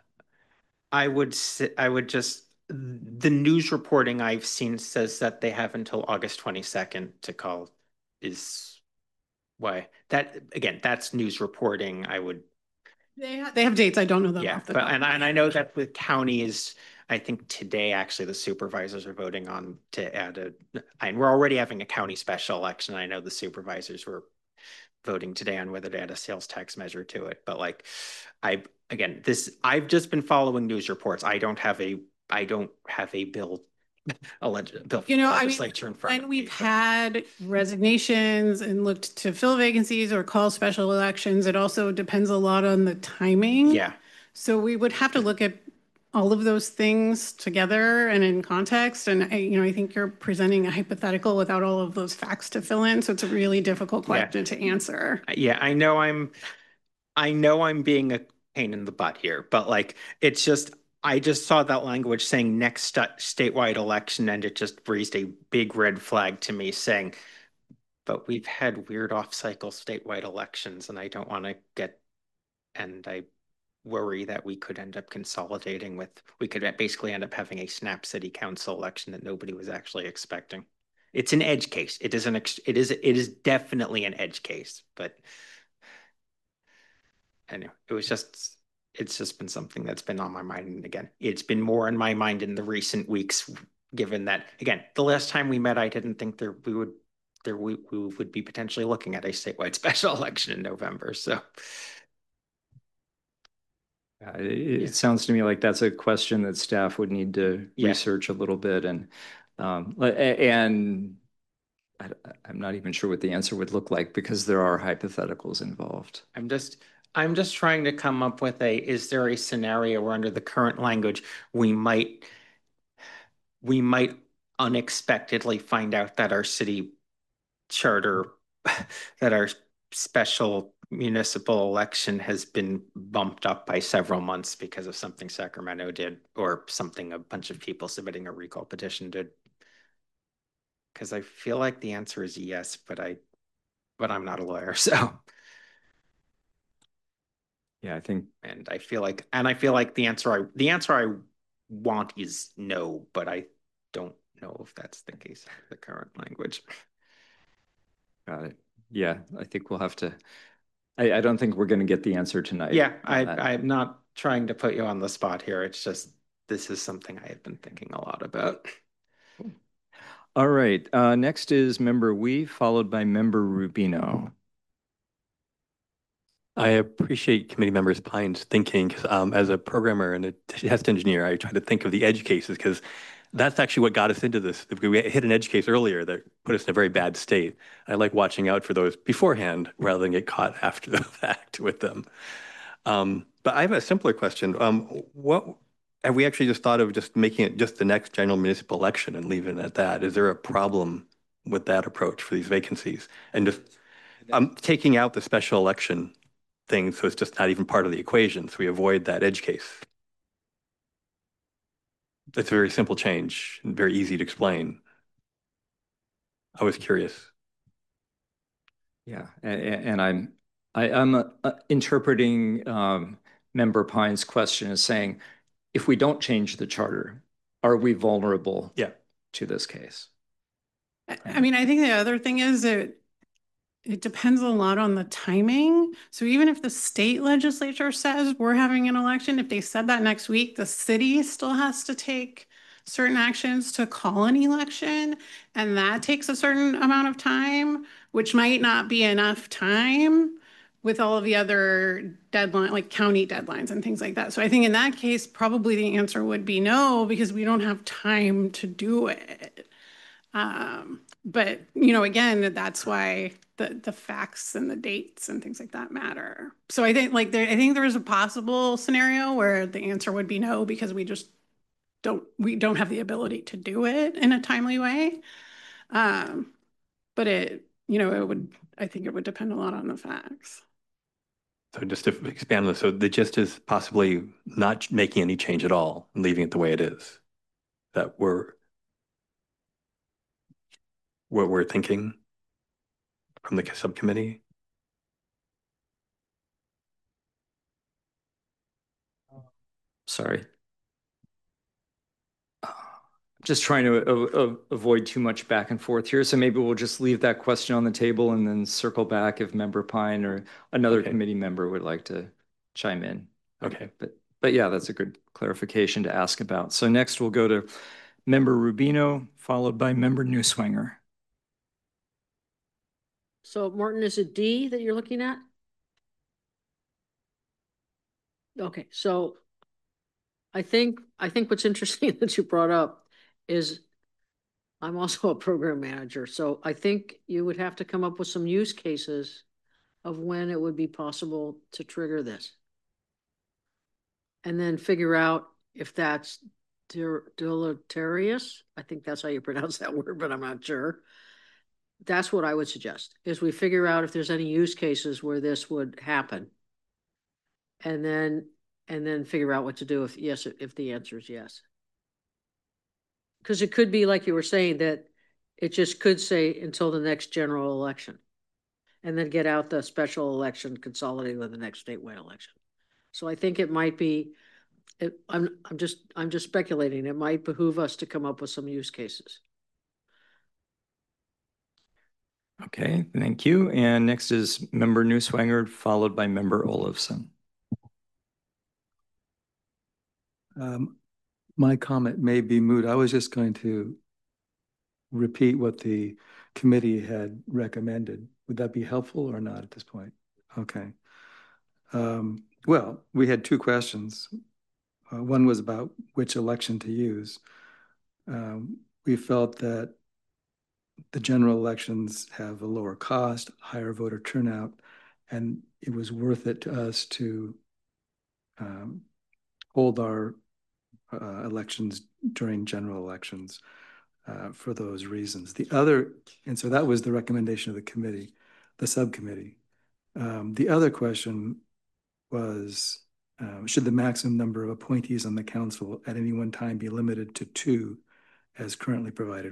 I would say, I would just, the news reporting I've seen says that they have until August twenty-second to call is why that, again, that's news reporting. I would, they have, they have dates. I don't know them yeah, off the but, top. and, and I know that the county is, I think today, actually, the supervisors are voting on to add a, and we're already having a county special election. I know the supervisors were voting today on whether to add a sales tax measure to it. But like, I, again, this, I've just been following news reports. I don't have a, I don't have a bill, a leg, bill You know, I mean, legislature in front when of me. we've had resignations and looked to fill vacancies or call special elections, it also depends a lot on the timing. Yeah, So we would have to look at all of those things together and in context. And I, you know, I think you're presenting a hypothetical without all of those facts to fill in. So it's a really difficult Yeah. question to answer. yeah, I know I'm, I know I'm being a pain in the butt here, but like, it's just, I just saw that language saying next sta- statewide election, and it just raised a big red flag to me saying, but we've had weird off-cycle statewide elections, and I don't want to get, and I worry that we could end up consolidating with, we could basically end up having a snap city council election that nobody was actually expecting. It's an edge case. It is an, ex- it is, it is definitely an edge case, but anyway, it was just, it's just been something that's been on my mind. And again, it's been more on my mind in the recent weeks, given that, again, the last time we met, I didn't think there we would, there we, we would be potentially looking at a statewide special election in November. So Uh, It, it sounds to me like that's a question that staff would need to Yeah. research a little bit and, um, a- a- and I, I'm not even sure what the answer would look like because there are hypotheticals involved. I'm just, I'm just trying to come up with a, is there a scenario where under the current language, we might, we might unexpectedly find out that our city charter, that our special municipal election has been bumped up by several months because of something Sacramento did, or something a bunch of people submitting a recall petition did. because I feel like the answer is yes, but I, but I'm not a lawyer, so. Yeah, I think, And I feel like, and I feel like the answer I, the answer I want is no, but I don't know if that's the case of the current language. got it. Yeah, I think we'll have to, I, I don't think we're going to get the answer tonight. Yeah, on I, that. I'm not trying to put you on the spot here. It's just, this is something I have been thinking a lot about. All right, uh, next is member Wee, followed by member Rubino. I appreciate committee members Pine's thinking. 'Cause, um, as a programmer and a test engineer, I try to think of the edge cases because that's actually what got us into this. We hit an edge case earlier that put us in a very bad state. I like watching out for those beforehand rather than get caught after the fact with them. Um, but I have a simpler question. Um, what have we actually just thought of just making it just the next general municipal election and leaving it at that? Is there a problem with that approach for these vacancies? And just I'm taking out the special election thing, so it's just not even part of the equation. So we avoid that edge case. It's a very simple change and very easy to explain. I was curious. Yeah, and, and I'm I, I'm uh, uh, interpreting um, member Pine's question as saying, if we don't change the charter, are we vulnerable Yeah. to this case? I- I mean, I think the other thing is that it depends a lot on the timing. So even if the state legislature says we're having an election, if they said that next week, the city still has to take certain actions to call an election. And that takes a certain amount of time, which might not be enough time with all of the other deadline, like county deadlines and things like that. So I think in that case, probably the answer would be no, because we don't have time to do it. Um, but, you know, again, that's why the, the facts and the dates and things like that matter. So I think like there, I think there is a possible scenario where the answer would be no, because we just don't, we don't have the ability to do it in a timely way. Um, but it, you know, it would, I think it would depend a lot on the facts. So just to expand on this, so the gist is possibly not making any change at all and leaving it the way it is. That we're what we're thinking from the subcommittee. Sorry. Just trying to uh, avoid too much back and forth here. So maybe we'll just leave that question on the table and then circle back if member Pine or another Okay. committee member would like to chime in. Okay. But, but yeah, that's a good clarification to ask about. So next we'll go to member Rubino, followed by member Newswanger. So Martin, is it D that you're looking at? Okay, so I think, I think what's interesting that you brought up is I'm also a program manager, so I think you would have to come up with some use cases of when it would be possible to trigger this. And then figure out if that's deleterious. I think that's how you pronounce that word, but I'm not sure. That's what I would suggest, is we figure out if there's any use cases where this would happen. And then, and then figure out what to do if yes, if the answer is yes. Because it could be like you were saying that it just could say until the next general election. And then get out the special election consolidated with the next statewide election. So I think it might be, it, I'm, I'm just, I'm just speculating. It might behoove us to come up with some use cases. Okay, thank you. And next is member Newswanger, followed by member Olofsson. Um, my comment may be moot. I was just going to repeat what the committee had recommended. Would that be helpful or not at this point? Okay. Um, well, we had two questions. Uh, one was about which election to use. Um, we felt that the general elections have a lower cost, higher voter turnout, and it was worth it to us to um, hold our uh, elections during general elections uh, for those reasons. The other, and so that was the recommendation of the committee, the subcommittee. Um, the other question was, uh, should the maximum number of appointees on the council at any one time be limited to two as currently provided,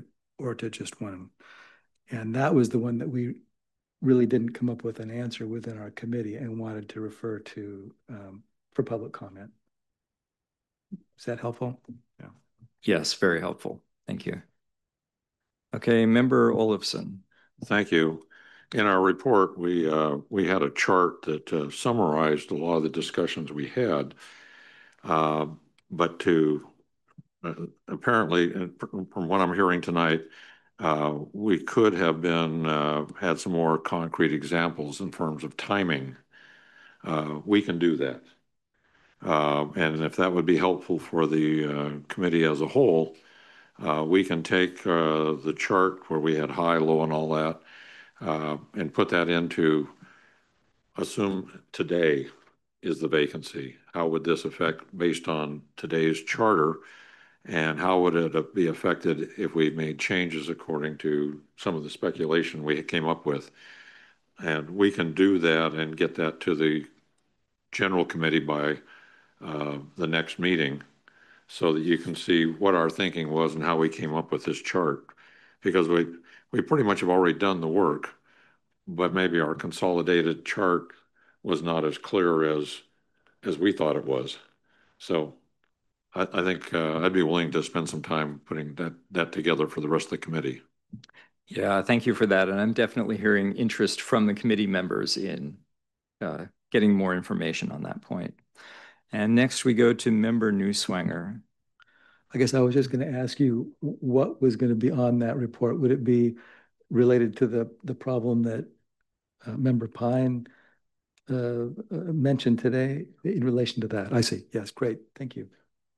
or to just one. And that was the one that we really didn't come up with an answer within our committee and wanted to refer to um, for public comment. Is that helpful? Yeah. Yes, very helpful. Thank you. Okay, Member Olofsson. Thank you. In our report, we uh, we had a chart that uh, summarized a lot of the discussions we had, uh, but to uh, apparently, from what I'm hearing tonight, uh, we could have been uh, had some more concrete examples in terms of timing. Uh, we can do that, uh, and if that would be helpful for the uh, committee as a whole, uh, we can take uh, the chart where we had high, low, and all that. Uh, and put that into, assume today is the vacancy. How would this affect based on today's charter? And how would it be affected if we made changes according to some of the speculation we came up with? And we can do that and get that to the general committee by uh, the next meeting so that you can see what our thinking was and how we came up with this chart. Because we, we pretty much have already done the work, but maybe our consolidated chart was not as clear as as we thought it was. So I, I think uh, I'd be willing to spend some time putting that that together for the rest of the committee. Yeah, thank you for that. And I'm definitely hearing interest from the committee members in uh, getting more information on that point. And next we go to Member Newswanger. I guess I was just going to ask you what was going to be on that report. Would it be related to the, the problem that uh, Member Pine uh, uh, mentioned today in relation to that? I see. Yes, great. Thank you.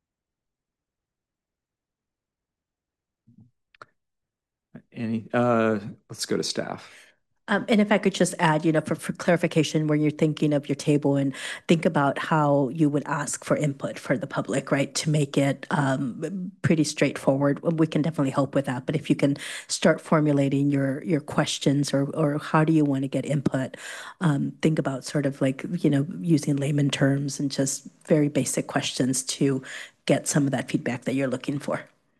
Any, uh, let's go to staff. Um, and if I could just add, you know, for, for clarification, when you're thinking of your table and think about how you would ask for input for the public, right, to make it um, pretty straightforward, we can definitely help with that. But if you can start formulating your your questions or or how do you want to get input, um, think about sort of like, you know, using layman terms and just very basic questions to get some of that feedback that you're looking for.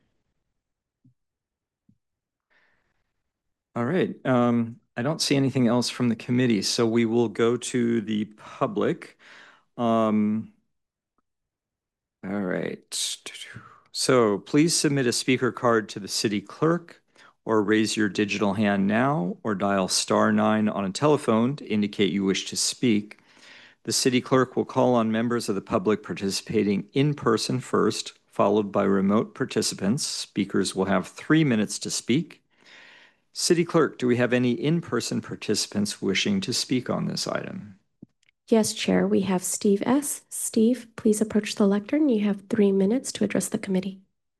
All right. Um, I don't see anything else from the committee, so we will go to the public. Um, all right. So please submit a speaker card to the city clerk or raise your digital hand now or dial star nine on a telephone to indicate you wish to speak. The city clerk will call on members of the public participating in person first, followed by remote participants. Speakers will have three minutes to speak. City Clerk, do we have any in-person participants wishing to speak on this item? Yes, Chair. We have Steve S. Steve, please approach the lectern. You have three minutes to address the committee.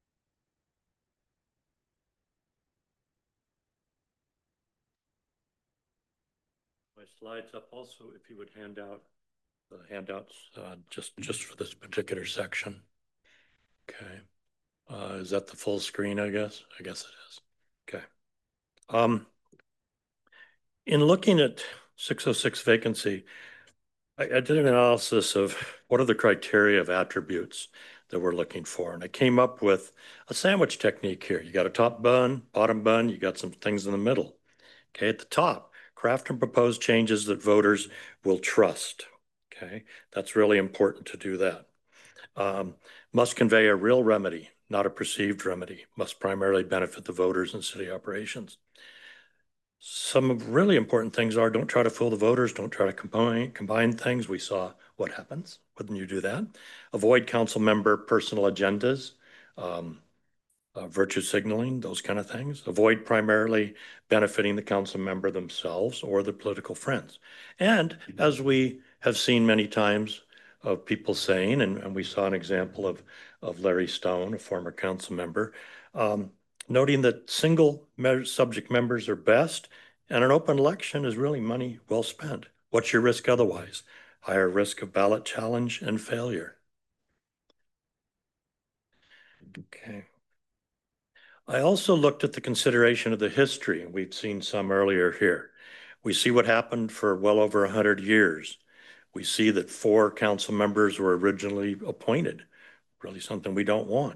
My slides up also, if you would hand out the handouts uh, just, just for this particular section. Okay. Uh, is that the full screen, I guess? I guess it is. Okay. Um, in looking at six oh six vacancy, I, I did an analysis of what are the criteria of attributes that we're looking for. And I came up with a sandwich technique here. You got a top bun, bottom bun, you got some things in the middle. Okay, at the top, craft and propose changes that voters will trust. Okay, that's really important to do that. Um, must convey a real remedy, not a perceived remedy. Must primarily benefit the voters and city operations. Some really important things are don't try to fool the voters, don't try to combine, combine things. We saw what happens when you do that. Avoid council member personal agendas, um, uh, virtue signaling, those kind of things. Avoid primarily benefiting the council member themselves or their political friends. And as we have seen many times of people saying, and, and we saw an example of, of Larry Stone, a former council member, um, noting that single subject members are best, and an open election is really money well spent. What's your risk otherwise? Higher risk of ballot challenge and failure. Okay. I also looked at the consideration of the history, and we've seen some earlier here. We see what happened for well over one hundred years. We see that four council members were originally appointed, really something we don't want.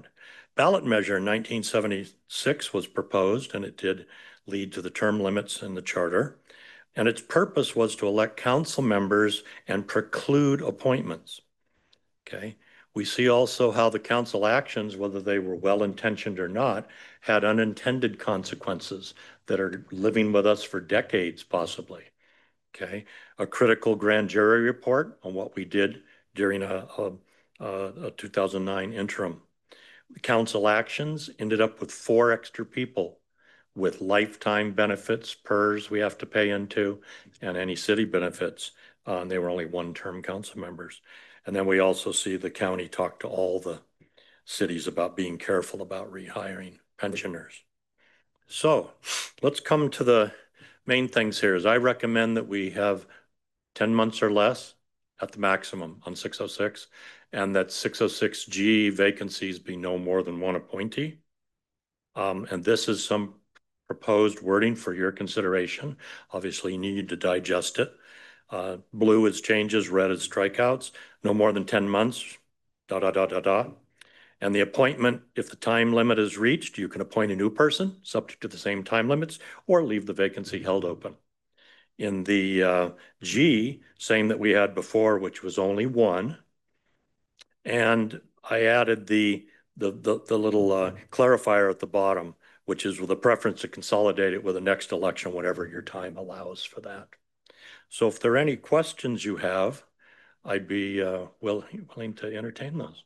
Ballot measure in nineteen seventy-six was proposed, and it did lead to the term limits in the charter. And its purpose was to elect council members and preclude appointments. Okay. We see also how the council actions, whether they were well-intentioned or not, had unintended consequences that are living with us for decades, possibly. Okay. A critical grand jury report on what we did during a, a, a two thousand nine interim. The council actions ended up with four extra people with lifetime benefits, P E R S we have to pay into, and any city benefits. Uh, and they were only one-term council members. And then we also see the county talk to all the cities about being careful about rehiring pensioners. So let's come to the main things here. Is I recommend that we have ten months or less at the maximum on six oh six, and that six oh six G vacancies be no more than one appointee. Um, and this is some proposed wording for your consideration. Obviously, you need to digest it. Uh, blue is changes, red is strikeouts, no more than ten months, da, da, da, da, da. And the appointment, if the time limit is reached, you can appoint a new person subject to the same time limits or leave the vacancy held open. In the uh, G, same that we had before, which was only one. And I added the, the, the, the little uh, clarifier at the bottom, which is with a preference to consolidate it with the next election, whatever your time allows for that. So if there are any questions you have, I'd be uh, will, willing to entertain those.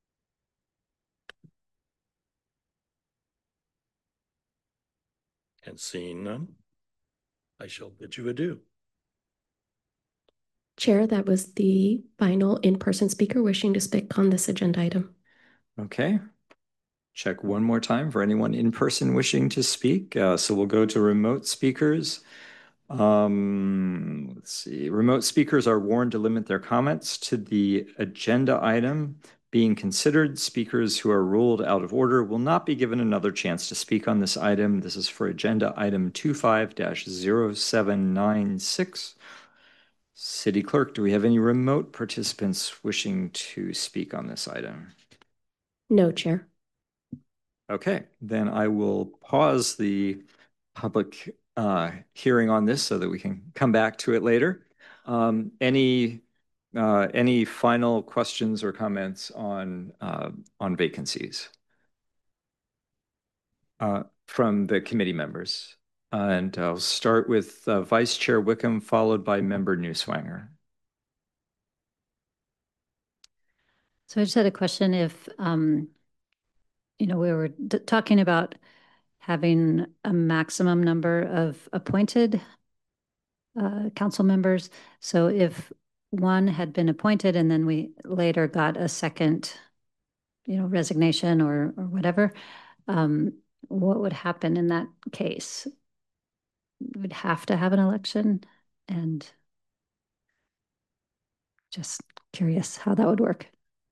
And seeing none, I shall bid you adieu. Chair, that was the final in-person speaker wishing to speak on this agenda item. Okay. Check one more time for anyone in person wishing to speak. Uh, so we'll go to remote speakers. Um, let's see. Remote speakers are warned to limit their comments to the agenda item being considered. Speakers who are ruled out of order will not be given another chance to speak on this item. This is for agenda item twenty-five dash zero seven nine six. City Clerk, do we have any remote participants wishing to speak on this item? No, Chair. Okay, then I will pause the public uh, hearing on this so that we can come back to it later. Um, any uh, any final questions or comments on uh, on vacancies uh, from the committee members? And I'll start with uh, Vice Chair Wickham, followed by Member Newswanger. So I just had a question. If, um, you know, we were talking about having a maximum number of appointed uh, council members. So if one had been appointed and then we later got a second, you know, resignation or, or whatever, um, what would happen in that case? We'd have to have an election, and just curious how that would work.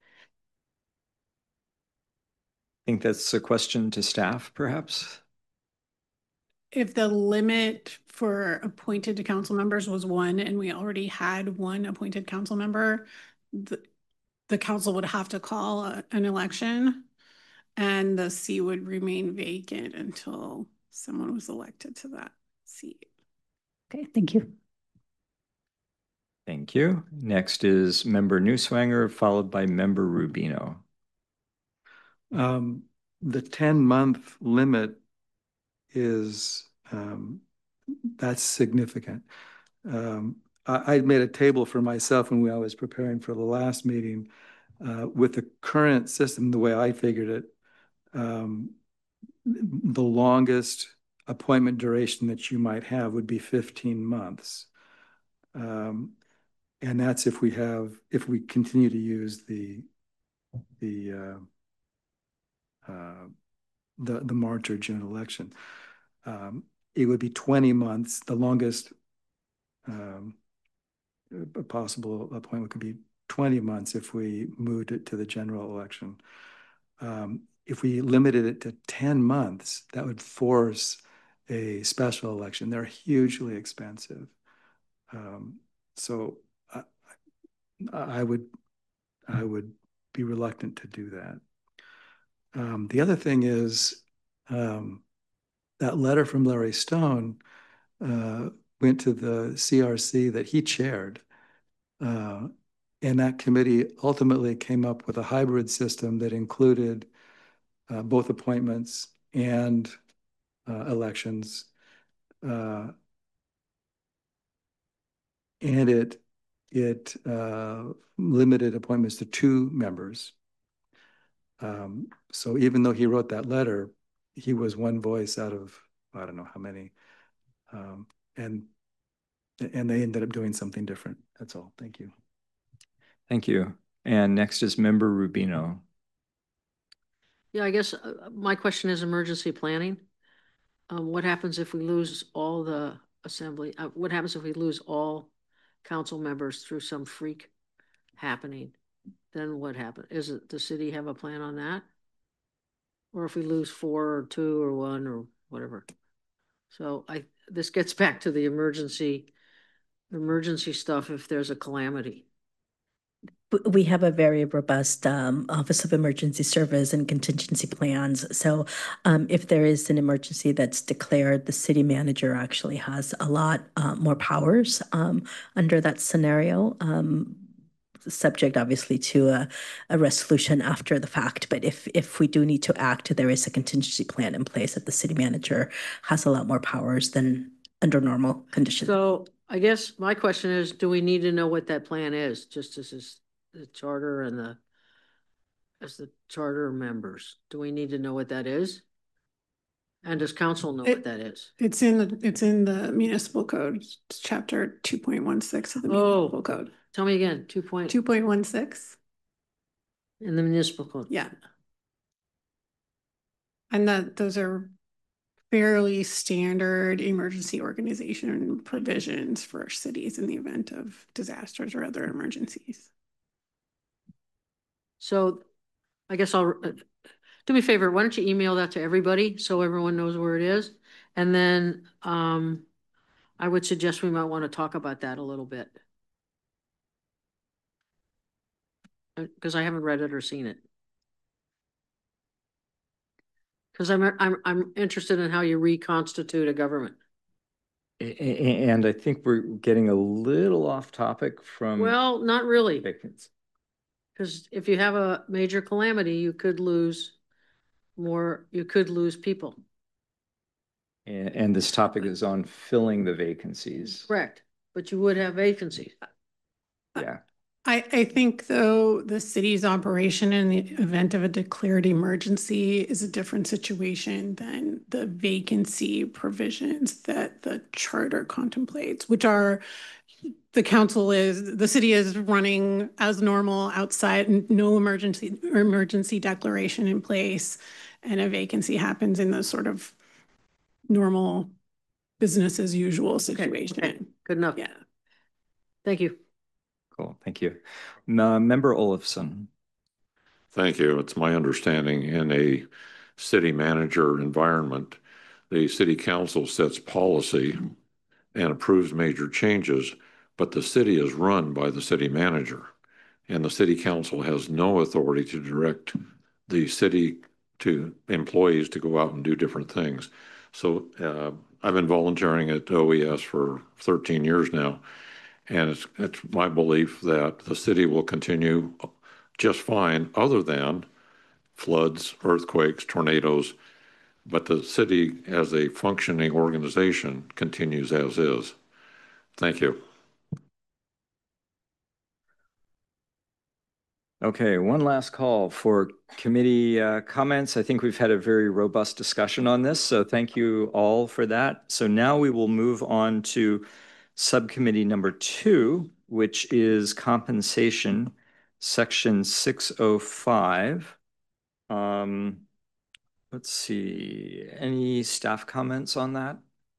I think that's a question to staff, perhaps. If the limit for appointed to council members was one and we already had one appointed council member, the, the council would have to call a, an election and the seat would remain vacant until someone was elected to that seat. Okay, thank you. Thank you. Next is Member Newswanger, followed by Member Rubino. Um, the ten-month limit is, um, that's significant. Um, I, I made a table for myself when we, I was preparing for the last meeting. Uh, with the current system, the way I figured it, um, the longest appointment duration that you might have would be fifteen months. Um, and that's if we have, if we continue to use the, the, uh, uh, the, the March or June election. Um, it would be twenty months. The longest um, possible appointment could be twenty months if we moved it to the general election. Um, if we limited it to ten months, that would force a special election. They're hugely expensive. Um, so I, I would, I would be reluctant to do that. Um, the other thing is um, that letter from Larry Stone uh, went to the C R C that he chaired. Uh, and that committee ultimately came up with a hybrid system that included uh, both appointments and uh, elections. Uh, and it it uh, limited appointments to two members. Um, so even though he wrote that letter, he was one voice out of, I don't know how many. Um, and and they ended up doing something different. That's all. Thank you. Thank you. And next is Member Rubino. Yeah, I guess uh, my question is emergency planning. Um, what happens if we lose all the assembly? Uh, what happens if we lose all council members through some freak happening? Then what happens? Is it the city have a plan on that? Or if we lose four or two or one or whatever? So I, this gets back to the emergency, emergency stuff if there's a calamity. We have a very robust um, Office of Emergency Service and contingency plans. So um, if there is an emergency that's declared, the city manager actually has a lot uh, more powers um, under that scenario. Um, subject obviously to a, a resolution after the fact. But if if we do need to act, there is a contingency plan in place that the city manager has a lot more powers than under normal conditions. So I guess my question is, do we need to know what that plan is? Just as is the charter and the, as the charter members, do we need to know what that is? And does council know It- what that is? It's in, the it's in the municipal code, it's chapter two point one six of the Oh. municipal code. Tell me again, two point, two point one six, in the municipal code. yeah. And that, those are fairly standard emergency organization provisions for cities in the event of disasters or other emergencies. So I guess I'll, uh, do me a favor, why don't you email that to everybody so everyone knows where it is? And then um, I would suggest we might want to talk about that a little bit. Because I haven't read it or seen it. Because I'm, I'm, I'm interested in how you reconstitute a government. A- a- And I think we're getting a little off topic from. Well, not really. Vacancies. Because if you have a major calamity, you could lose more, you could lose people. And, and this topic is on filling the vacancies. Correct. But you would have vacancies. Yeah. I, I think though the city's operation in the event of a declared emergency is a different situation than the vacancy provisions that the charter contemplates, which are the council is, the city is running as normal outside, no emergency or emergency declaration in place, and a vacancy happens in the sort of normal business as usual situation. Okay. Good enough. Yeah. Thank you. Cool. Thank you. Uh, Member Olafson. Thank you. It's my understanding in a city manager environment, the city council sets policy and approves major changes, but the city is run by the city manager. And the city council has no authority to direct the city to employees to go out and do different things. So uh, I've been volunteering at O E S for thirteen years now. And it's, it's my belief that the city will continue just fine other than floods, earthquakes, tornadoes. But the city as a functioning organization continues as is. Thank you. Okay, one last call for committee uh, comments. I think we've had a very robust discussion on this, so thank you all for that. So now we will move on to subcommittee number two, which is compensation, section six oh five. Um, let's see, any staff comments on that?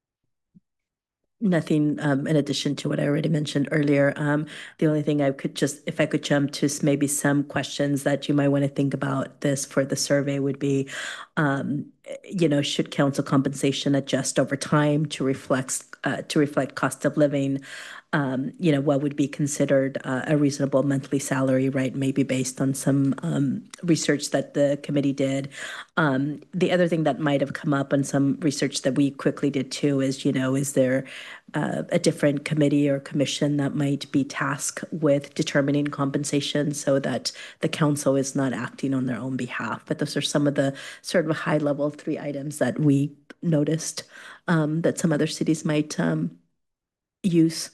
Nothing um, in addition to what I already mentioned earlier. Um, the only thing I could just, if I could jump to maybe some questions that you might want to think about this for the survey would be, um, you know, should council compensation adjust over time to reflect uh, to reflect cost of living, um, you know, what would be considered uh, a reasonable monthly salary, right? Maybe based on some um, research that the committee did. Um, the other thing that might have come up on some research that we quickly did too is, you know, is there uh, a different committee or commission that might be tasked with determining compensation so that the council is not acting on their own behalf? But those are some of the sort of high level three items that we noticed um, that some other cities might um, use.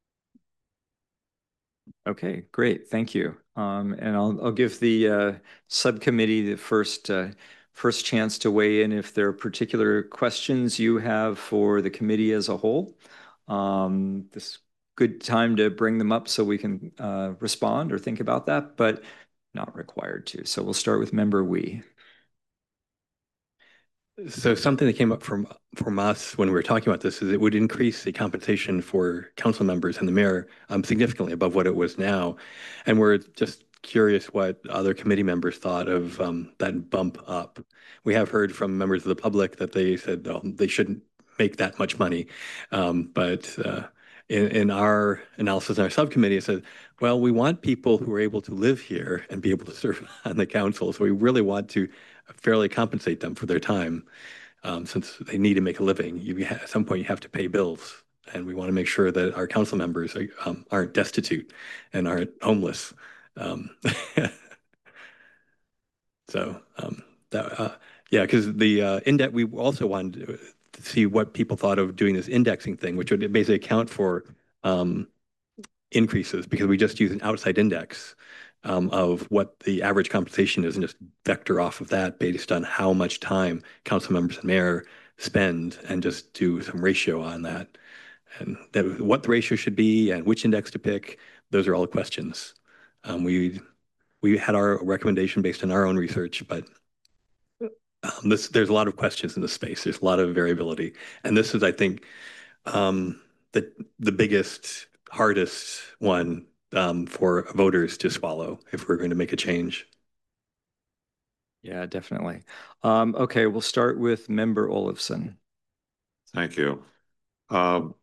Okay, great. Thank you. Um, and I'll, I'll give the uh, subcommittee the first, uh, first chance to weigh in if there are particular questions you have for the committee as a whole. Um, this is a good time to bring them up so we can uh, respond or think about that, but not required to. So we'll start with Member Wee. So something that came up from from us when we were talking about this is it would increase the compensation for council members and the mayor um, significantly above what it was now. And we're just curious what other committee members thought of um, that bump up. We have heard from members of the public that they said oh, they shouldn't make that much money. Um, but uh, in, in our analysis in our subcommittee, it said, well, we want people who are able to live here and be able to serve on the council. So we really want to fairly compensate them for their time, um, since they need to make a living. You at some point you have to pay bills, and we want to make sure that our council members are, um, aren't destitute and aren't homeless. Um, so um, that, uh, yeah, because the uh, index, we also wanted to see what people thought of doing this indexing thing, which would basically account for um, increases, because we just use an outside index Um, of what the average compensation is and just vector off of that based on how much time council members and mayor spend, and just do some ratio on that. And that, what the ratio should be and which index to pick, those are all questions. Um, we we had our recommendation based on our own research, but um, this there's a lot of questions in this space. There's a lot of variability, and this is, I think, um, the the biggest, hardest one Um, for voters to swallow if we're going to make a change. Yeah, definitely. Um, okay, we'll start with Member Olofsson. Thank you. Um,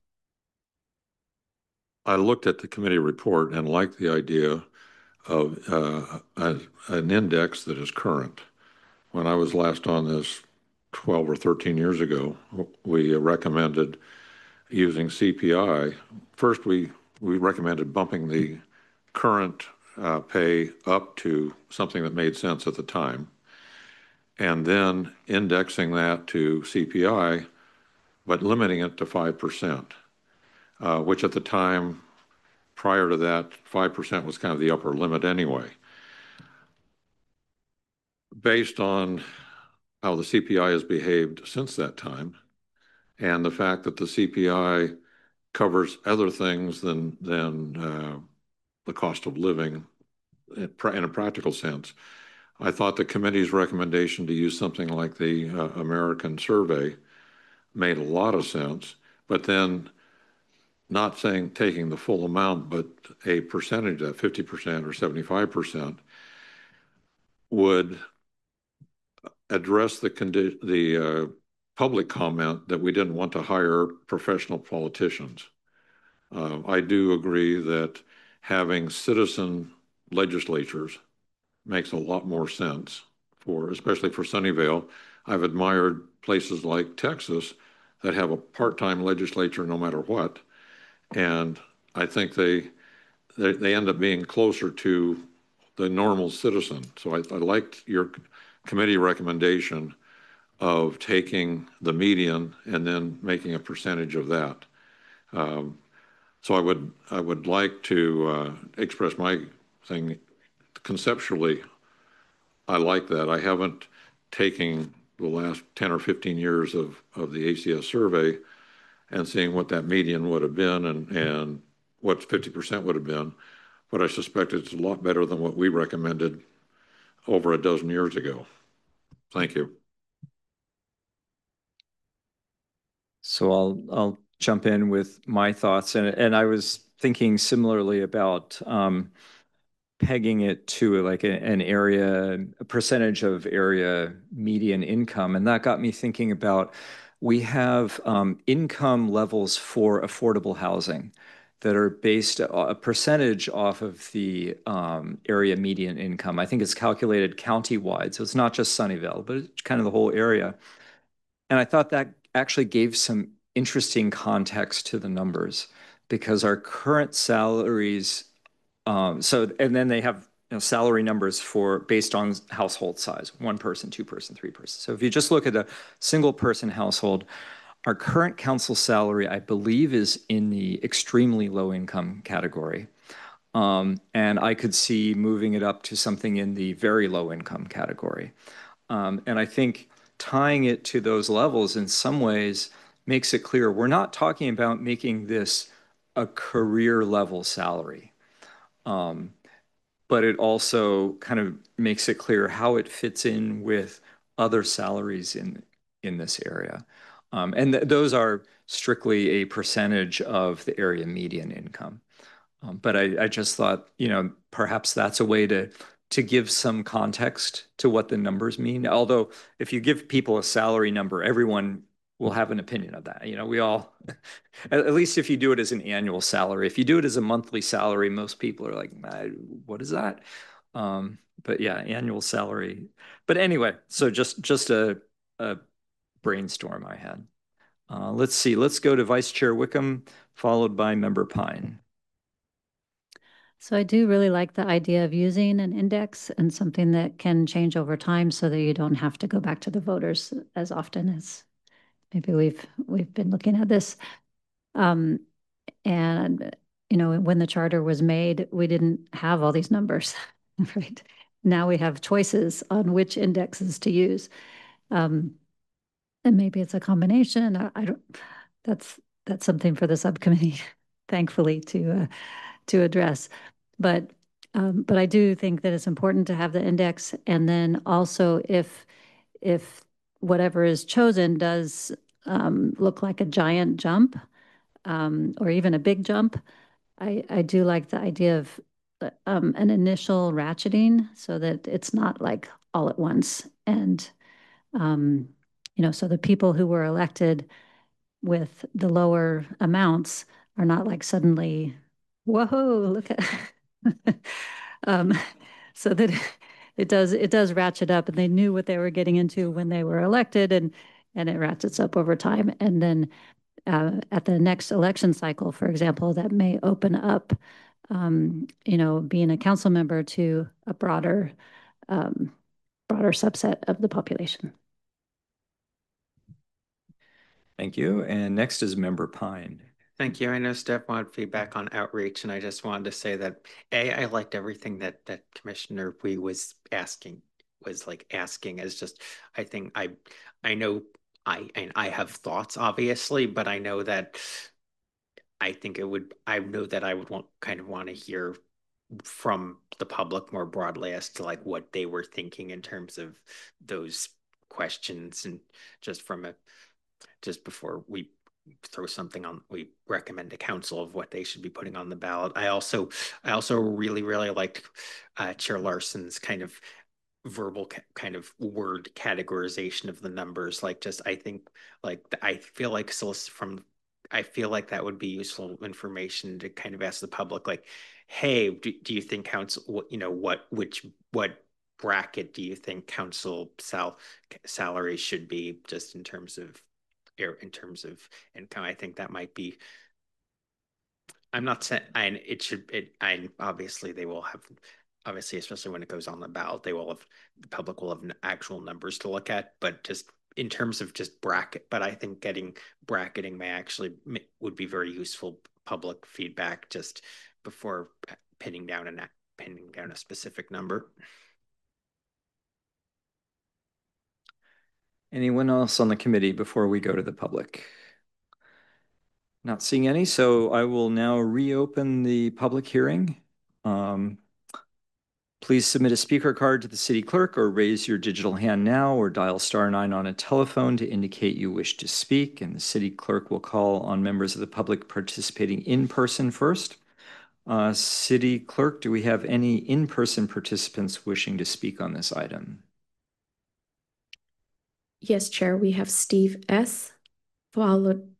I looked at the committee report and liked the idea of uh, a, an index that is current. When I was last on this twelve or thirteen years ago, we recommended using C P I. First, we, we recommended bumping the current uh, pay up to something that made sense at the time, and then indexing that to C P I, but limiting it to five percent, uh, which at the time, prior to that, five percent was kind of the upper limit anyway. Based on how the C P I has behaved since that time, and the fact that the C P I covers other things than, than uh, the cost of living in a practical sense, I thought the committee's recommendation to use something like the uh, American survey made a lot of sense, but then not saying taking the full amount, but a percentage, that fifty percent or seventy-five percent, would address the condi the uh, public comment that we didn't want to hire professional politicians. Uh, I do agree that having citizen legislatures makes a lot more sense for, especially for Sunnyvale. I've admired places like Texas that have a part-time legislature no matter what, and I think they, they they end up being closer to the normal citizen. So I, I liked your committee recommendation of taking the median and then making a percentage of that. Um, so I would I would like to uh, express my thing conceptually. I like that. I haven't taken the last ten or fifteen years of, of the A C S survey and seeing what that median would have been and, and what fifty percent would have been, but I suspect it's a lot better than what we recommended over a dozen years ago. Thank you. So I'll I'll jump in with my thoughts, and and I was thinking similarly about um, pegging it to like a, an area, a percentage of area median income, and that got me thinking about we have um, income levels for affordable housing that are based a percentage off of the um, area median income. I think it's calculated county-wide, so it's not just Sunnyvale, but it's kind of the whole area. And I thought that actually gave some interesting context to the numbers because our current salaries, um, so, and then they have you know, salary numbers for based on household size, one person, two person, three person. So if you just look at a single person household, our current council salary, I believe, is in the extremely low income category. Um, and I could see moving it up to something in the very low income category. Um, and I think tying it to those levels in some ways makes it clear we're not talking about making this a career level salary. Um, but it also kind of makes it clear how it fits in with other salaries in, in this area. Um, and th those are strictly a percentage of the area median income. Um, but I, I just thought, you know, perhaps that's a way to to give some context to what the numbers mean. Although if you give people a salary number, everyone will have an opinion of that. You know, we all, at least if you do it as an annual salary. If you do it as a monthly salary, most people are like, what is that? Um, but yeah, annual salary. But anyway, so just just a, a brainstorm I had. Uh, let's see, let's go to Vice Chair Wickham, followed by Member Pine. So I do really like the idea of using an index and something that can change over time so that you don't have to go back to the voters as often as maybe we've we've been looking at this. Um, and, you know, when the charter was made, we didn't have all these numbers, right? Now we have choices on which indexes to use. Um, and maybe it's a combination. I, I don't, that's, that's something for the subcommittee, thankfully, to, uh, to address. But, um, but I do think that it's important to have the index. And then also if, if whatever is chosen does um, look like a giant jump, um, or even a big jump, I, I do like the idea of um, an initial ratcheting so that it's not like all at once. And, um, you know, so the people who were elected with the lower amounts are not like suddenly, whoa, look at, um, so that it does, it does ratchet up, and they knew what they were getting into when they were elected, and, and it ratchets up over time. And then uh, at the next election cycle, for example, that may open up, um, you know, being a council member to a broader, um, broader subset of the population. Thank you. And next is Member Pine. Thank you. I know Steph wanted feedback on outreach, and I just wanted to say that A, I liked everything that that Commissioner Wee was asking, was like asking as just, I think I, I know I, and I have thoughts obviously, but I know that I think it would, I know that I would want, kind of want to hear from the public more broadly as to like what they were thinking in terms of those questions, and just from a, just before we throw something on, we recommend to council of what they should be putting on the ballot. I also, I also really, really liked uh, Chair Larson's kind of verbal ca kind of word categorization of the numbers. Like just, I think like, I feel like solicit from, I feel like that would be useful information to kind of ask the public, like, hey, do, do you think council, what, you know, what, which, what bracket do you think council sal salary should be, just in terms of in terms of income? I think that might be, I'm not saying, and it should, it, I obviously they will have, obviously, especially when it goes on the ballot, they will have, the public will have actual numbers to look at, but just in terms of just bracket, but I think getting bracketing may actually, would be very useful public feedback just before pinning down and pinning down a specific number. Anyone else on the committee before we go to the public? Not seeing any, so I will now reopen the public hearing. Um, please submit a speaker card to the city clerk, or raise your digital hand now, or dial star nine on a telephone to indicate you wish to speak, and the city clerk will call on members of the public participating in person first. Uh, city clerk, do we have any in-person participants wishing to speak on this item? Yes, Chair, we have Steve S. followed.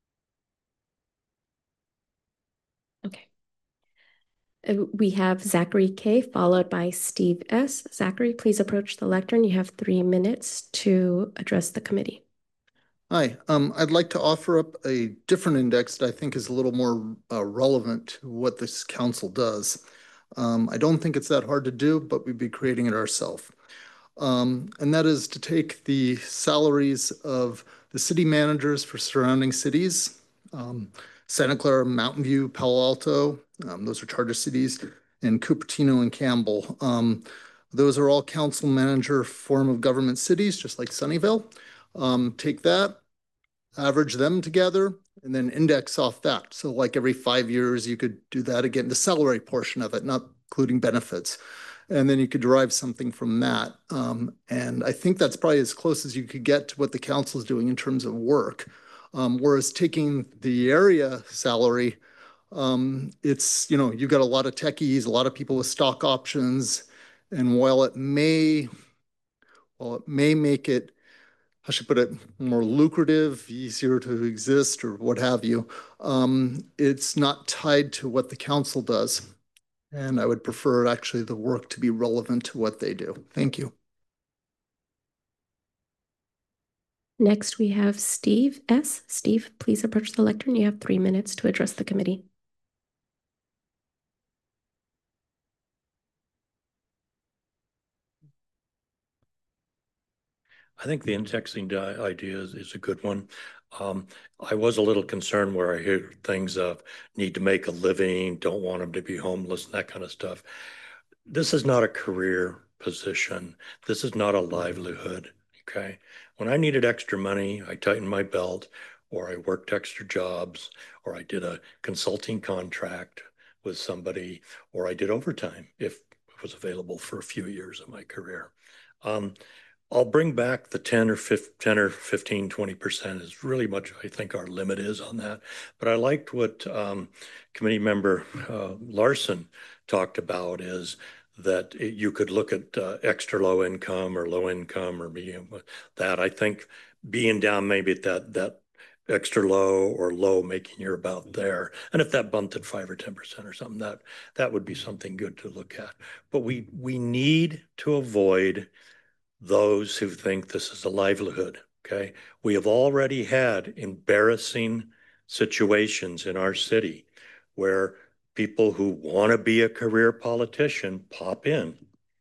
Okay. Uh, We have Zachary K, followed by Steve S. Zachary, please approach the lectern. You have three minutes to address the committee. Hi, um, I'd like to offer up a different index that I think is a little more uh, relevant to what this council does. Um, I don't think it's that hard to do, but we'd be creating it ourselves. Um, and that is to take the salaries of the city managers for surrounding cities, um, Santa Clara, Mountain View, Palo Alto, um, those are charter cities, and Cupertino and Campbell. Um, those are all council manager form of government cities, just like Sunnyvale. Um, take that, average them together, and then index off that. So like every five years, you could do that again, the salary portion of it, not including benefits. And then you could derive something from that. Um, and I think that's probably as close as you could get to what the council is doing in terms of work. Um, whereas taking the area salary, um, it's, you know, you've got a lot of techies, a lot of people with stock options. And while it may, while it may make it, I should put it, more lucrative, easier to exist, or what have you, um, it's not tied to what the council does. And I would prefer actually the work to be relevant to what they do. Thank you. Next, we have Steve S. Steve, please approach the lectern. You have three minutes to address the committee. I think the indexing idea is, is a good one. Um, I was a little concerned where I hear things of need to make a living, don't want them to be homeless, and that kind of stuff. This is not a career position. This is not a livelihood, okay? When I needed extra money, I tightened my belt, or I worked extra jobs, or I did a consulting contract with somebody, or I did overtime if it was available for a few years of my career. Um, I'll bring back the ten or fifteen, twenty percent is really much, I think our limit is on that. But I liked what um, committee member uh, Larson talked about is that it, you could look at uh, extra low income or low income or medium. That I think being down maybe at that, that extra low or low, making you're about there. And if that bumped at five or ten percent or something, that that would be something good to look at. But we we need to avoid those who think this is a livelihood, okay? We have already had embarrassing situations in our city where people who want to be a career politician pop in.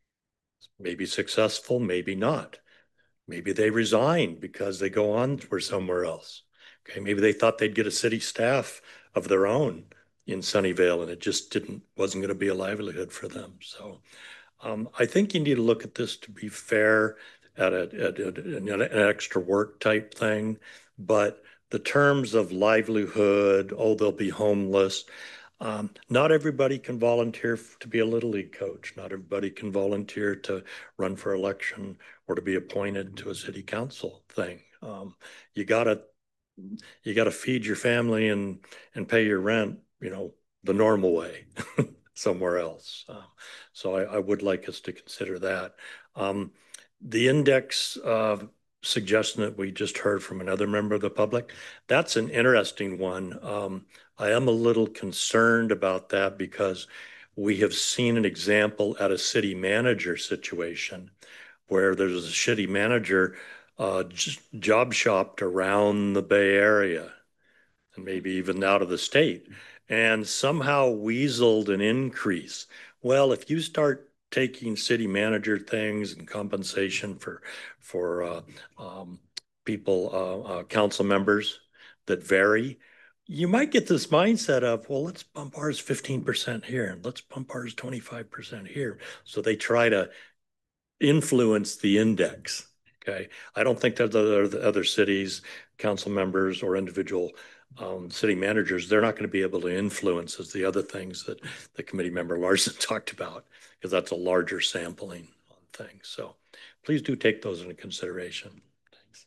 Maybe successful, maybe not. Maybe they resign because they go on for somewhere else. Okay, maybe they thought they'd get a city staff of their own in Sunnyvale and it just didn't, wasn't going to be a livelihood for them. So Um, I think you need to look at this to be fair at, a, at, a, an extra work type thing, but the terms of livelihood, oh, they'll be homeless. Um, not everybody can volunteer to be a Little League coach. Not everybody can volunteer to run for election or to be appointed to a city council thing. Um, you gotta, you gotta feed your family and, and pay your rent, you know, the normal way. Somewhere else. Uh, so I, I would like us to consider that. Um, the index uh, suggestion that we just heard from another member of the public, that's an interesting one. Um, I am a little concerned about that because we have seen an example at a city manager situation where there's a city manager uh, job shopped around the Bay Area and maybe even out of the state, and somehow weaseled an increase. Well, if you start taking city manager things and compensation for for uh, um, people, uh, uh, council members that vary, you might get this mindset of, well, let's bump ours fifteen percent here and let's bump ours twenty-five percent here. So they try to influence the index. Okay, I don't think that the other cities, council members, or individual um, city managers, they're not going to be able to influence as the other things that the committee member Larson talked about, because that's a larger sampling on things. So please do take those into consideration. Thanks.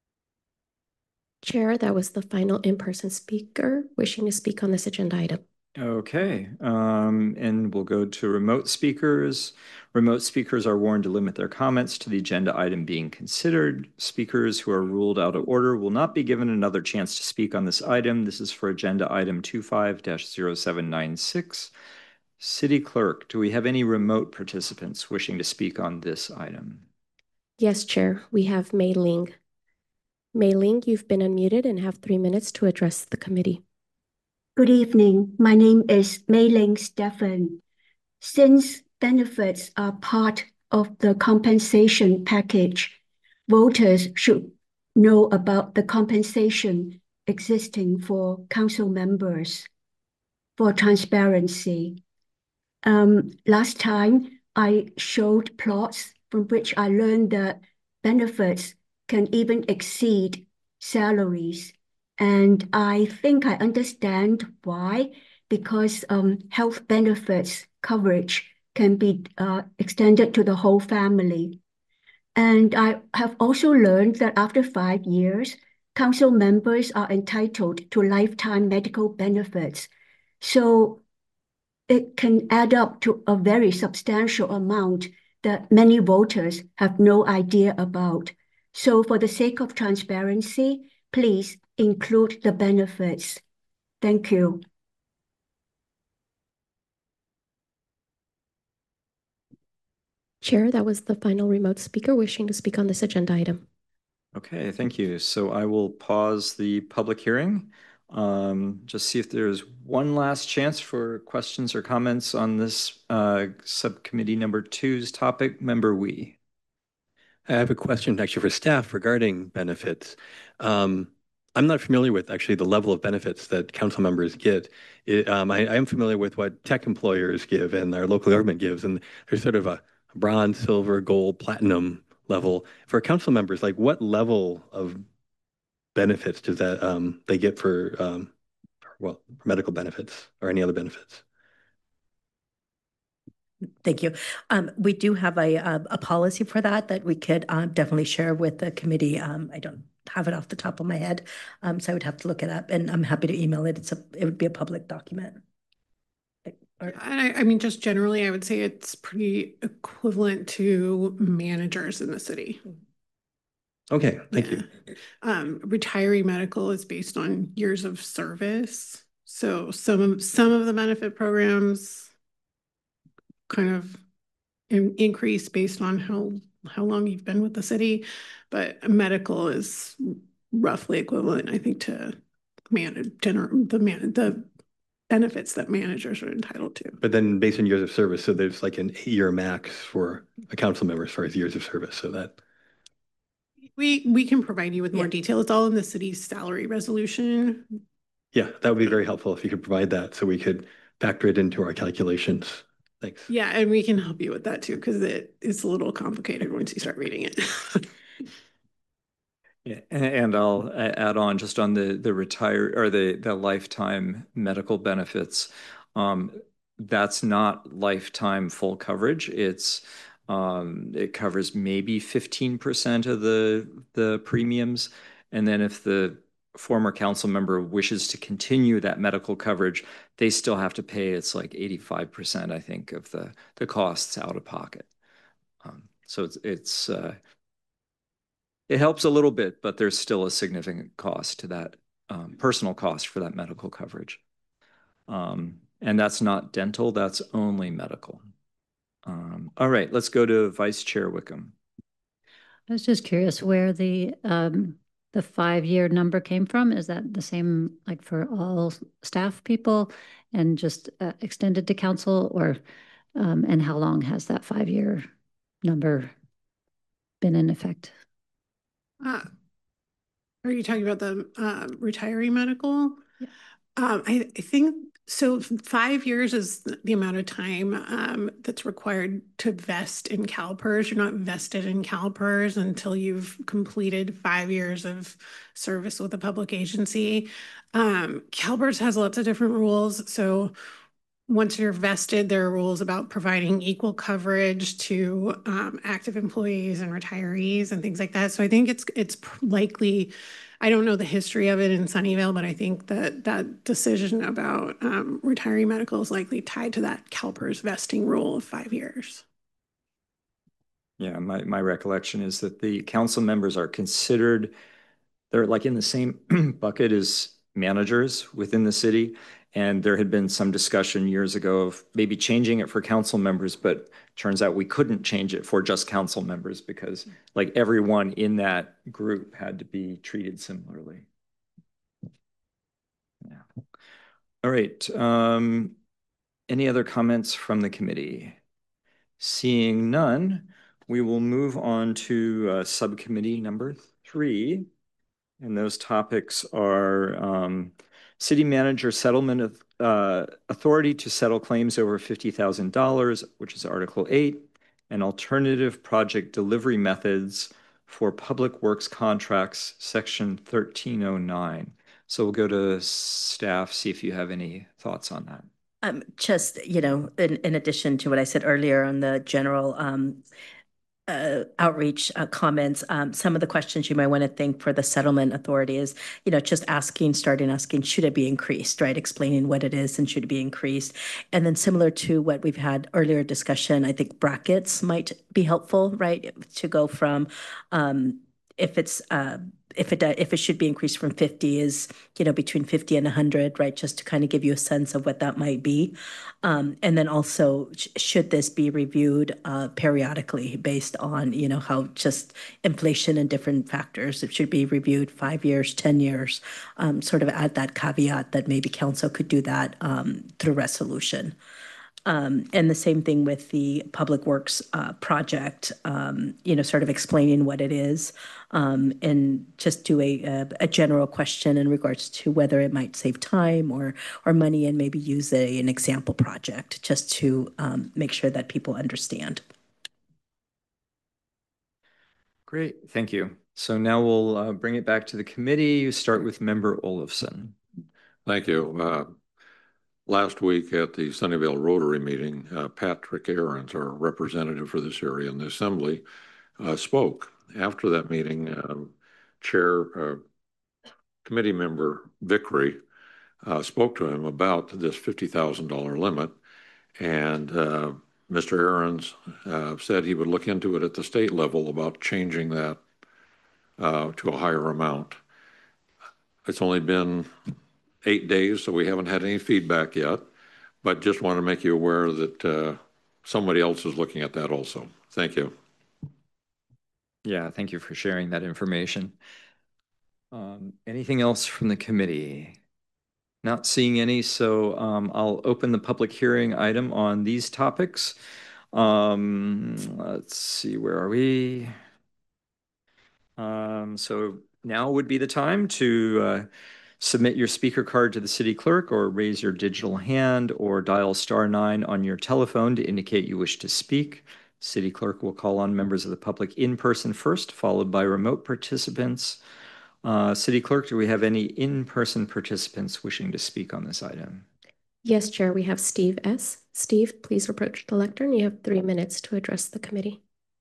Chair, that was the final in-person speaker wishing to speak on this agenda item. Okay, um, and we'll go to remote speakers. Remote speakers are warned to limit their comments to the agenda item being considered. Speakers who are ruled out of order will not be given another chance to speak on this item. This is for agenda item twenty-five dash zero seven nine six. City Clerk, do we have any remote participants wishing to speak on this item? Yes, Chair, we have Mei Ling. Mei Ling, you've been unmuted and have three minutes to address the committee. Good evening. My name is Mei Ling Stephan. Since benefits are part of the compensation package, voters should know about the compensation existing for council members for transparency. Um, last time, I showed plots from which I learned that benefits can even exceed salaries. And I think I understand why, because um, health benefits coverage can be uh, extended to the whole family. And I have also learned that after five years, council members are entitled to lifetime medical benefits. So it can add up to a very substantial amount that many voters have no idea about. So for the sake of transparency, please include the benefits. Thank you. Chair, that was the final remote speaker wishing to speak on this agenda item. Okay, thank you. So I will pause the public hearing. Um, just see if there's one last chance for questions or comments on this uh, subcommittee number two's topic. Member Wee. I have a question actually for staff regarding benefits. Um, I'm not familiar with actually the level of benefits that council members get. It, um, I, I am familiar with what tech employers give and our local government gives, and there's sort of a bronze, silver, gold, platinum level. For council members, like what level of benefits does that um, they get for, um, for, well, for medical benefits or any other benefits? Thank you. Um, we do have a, a, a policy for that that we could um, definitely share with the committee. Um, I don't have it off the top of my head, um, so I would have to look it up, and I'm happy to email it. It's a, it would be a public document. And I, I mean, just generally, I would say it's pretty equivalent to managers in the city. Okay, thank Yeah. you. Um, retiree medical is based on years of service. So some of some of the benefit programs kind of in, increase based on how how long you've been with the city, but medical is roughly equivalent, I think, to manage the man the benefits that managers are entitled to. But then based on years of service, so there's like an eight-year max for a council member as far as years of service. So that we we can provide you with more Yeah. detail. It's all in the city's salary resolution. yeah, that would be very helpful if you could provide that so we could factor it into our calculations. Thanks. Yeah, and we can help you with that too, because it is a little complicated once you start reading it. Yeah, and I'll add on just on the the retire or the the lifetime medical benefits. Um, that's not lifetime full coverage. It's um, it covers maybe fifteen percent of the the premiums, and then if the former council member wishes to continue that medical coverage, they still have to pay. It's like eighty-five percent, I think, of the the costs out of pocket. Um, so it's it's. Uh, It helps a little bit, but there's still a significant cost to that, um, personal cost for that medical coverage. Um, and that's not dental, that's only medical. Um, all right, let's go to Vice Chair Wickham. I was just curious where the um, the five-year number came from. Is that the same like for all staff people and just uh, extended to council, or um, and how long has that five-year number been in effect? Uh, are you talking about the uh, retiree medical? Yeah. Um, I, I think so. Five years is the amount of time um, that's required to vest in CalPERS. You're not vested in CalPERS until you've completed five years of service with a public agency. Um, CalPERS has lots of different rules. So once you're vested, there are rules about providing equal coverage to um, active employees and retirees and things like that. So I think it's it's likely I don't know the history of it in Sunnyvale, but I think that that decision about um, retiring medical is likely tied to that CalPERS vesting rule of five years. Yeah, my, my recollection is that the council members are considered, they're like in the same bucket as managers within the city. And there had been some discussion years ago of maybe changing it for council members, but turns out we couldn't change it for just council members because like everyone in that group had to be treated similarly. Yeah. All right. Um, any other comments from the committee? Seeing none, we will move on to uh, subcommittee number three. And those topics are um, city manager settlement of uh, authority to settle claims over fifty thousand dollars, which is Article eight, and alternative project delivery methods for public works contracts, Section thirteen oh nine. So we'll go to staff, see if you have any thoughts on that. Um, just, you know, in, in addition to what I said earlier on the general um, uh, outreach uh, comments, um, some of the questions you might want to think for the settlement authority is, you know, just asking, starting asking, should it be increased, right? Explaining what it is and should it be increased. And then similar to what we've had earlier discussion, I think brackets might be helpful, right? To go from, um, if it's, uh, if it if it should be increased from fifty is, you know, between fifty and one hundred, right? Just to kind of give you a sense of what that might be. Um, and then also, sh should this be reviewed uh, periodically based on, you know, how just inflation and different factors? It should be reviewed five years, ten years, um, sort of add that caveat that maybe council could do that um, through resolution. Um, and the same thing with the public works uh, project, um, you know, sort of explaining what it is, um, and just do a, a, a general question in regards to whether it might save time or or money, and maybe use a, an example project just to um, make sure that people understand. Great, thank you. So now we'll uh, bring it back to the committee. Start with Member Olofsson. Thank you. Uh, Last week at the Sunnyvale Rotary meeting, uh, Patrick Ahrens, our representative for this area in the Assembly, uh, spoke. After that meeting, um, Chair uh, Committee Member Vickery uh, spoke to him about this fifty thousand dollar limit, and uh, Mister Ahrens uh, said he would look into it at the state level about changing that uh, to a higher amount. It's only been eight days, so we haven't had any feedback yet, but just want to make you aware that uh, somebody else is looking at that also. Thank you. Yeah, thank you for sharing that information. Um, anything else from the committee? Not seeing any, so um, I'll open the public hearing item on these topics. Um, let's see, where are we? Um, so now would be the time to uh, submit your speaker card to the city clerk, or raise your digital hand, or dial star nine on your telephone to indicate you wish to speak. City clerk will call on members of the public in person first, followed by remote participants. Uh, City clerk, do we have any in-person participants wishing to speak on this item? Yes, Chair, we have Steve S. Steve, please approach the lectern. You have three minutes to address the committee.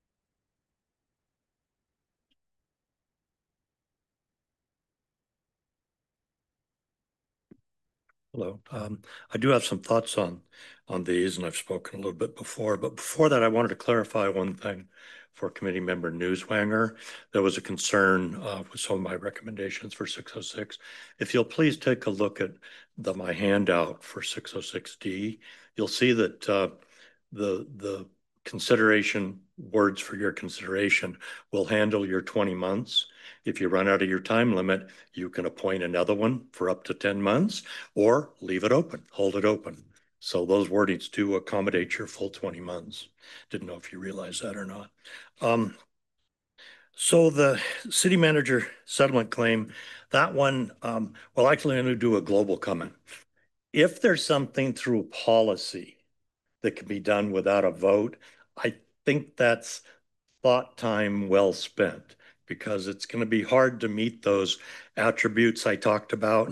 Hello. Um, I do have some thoughts on on these, and I've spoken a little bit before. But before that, I wanted to clarify one thing for Committee Member Newswanger. There was a concern uh, with some of my recommendations for six oh six. If you'll please take a look at the my handout for six oh six D, you'll see that uh, the the consideration words for your consideration will handle your twenty months. If you run out of your time limit, you can appoint another one for up to ten months, or leave it open, hold it open. So those wordings do accommodate your full twenty months. Didn't know if you realize that or not. Um, so the city manager settlement claim, that one, um, well, actually, I'm going to do a global comment. If there's something through policy that can be done without a vote, I think that's thought time well spent, because it's going to be hard to meet those attributes I talked about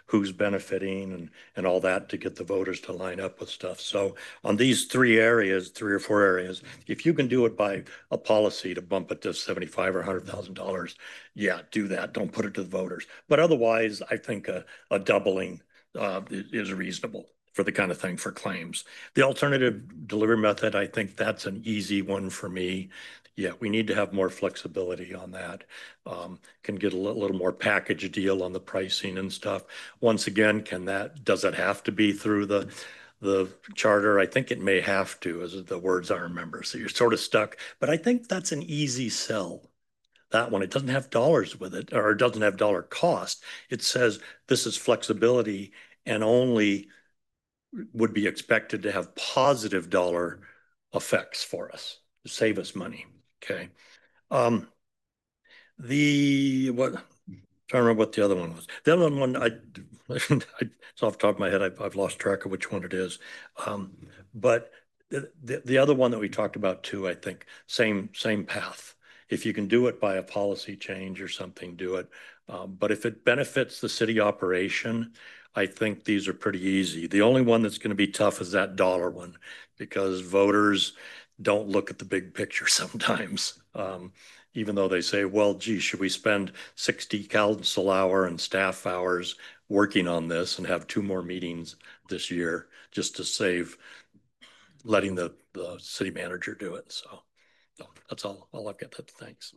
who's benefiting and, and all that to get the voters to line up with stuff. So on these three areas, three or four areas, if you can do it by a policy to bump it to seventy-five or one hundred thousand dollars, yeah, do that. Don't put it to the voters. But otherwise, I think a, a doubling uh, is reasonable for the kind of thing for claims. The alternative delivery method, I think that's an easy one for me. Yeah, we need to have more flexibility on that. Um, can get a little, little more package deal on the pricing and stuff. Once again, can that, does it have to be through the the charter? I think it may have to, as the words I remember. So you're sort of stuck, but I think that's an easy sell. That one, it doesn't have dollars with it, or it doesn't have dollar cost. It says this is flexibility and only would be expected to have positive dollar effects for us, to save us money. Okay. Um, the what? I'm trying to remember what the other one was. The other one, I, I it's off the top of my head. I've, I've lost track of which one it is. Um, but the, the the other one that we talked about too, I think, same same path. If you can do it by a policy change or something, do it. Um, but if it benefits the city operation, I think these are pretty easy. The only one that's going to be tough is that dollar one, because voters don't look at the big picture sometimes. Um, even though they say, well, gee, should we spend sixty council hour and staff hours working on this and have two more meetings this year just to save letting the, the city manager do it? So, so that's all, all I've got. That. Thanks.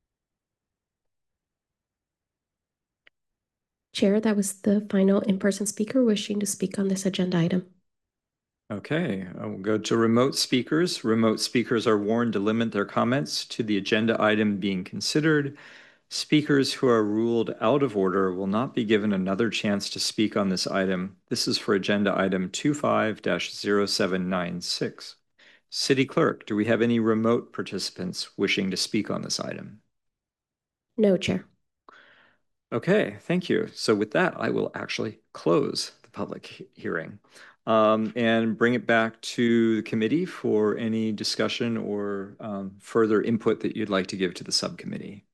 Chair, that was the final in-person speaker wishing to speak on this agenda item. Okay, I will go to remote speakers. Remote speakers are warned to limit their comments to the agenda item being considered. Speakers who are ruled out of order will not be given another chance to speak on this item. This is for agenda item twenty-five dash zero seven nine six. City Clerk, do we have any remote participants wishing to speak on this item? No, Chair. Okay, thank you. So with that, I will actually close the public he hearing um, and bring it back to the committee for any discussion or um, further input that you'd like to give to the subcommittee.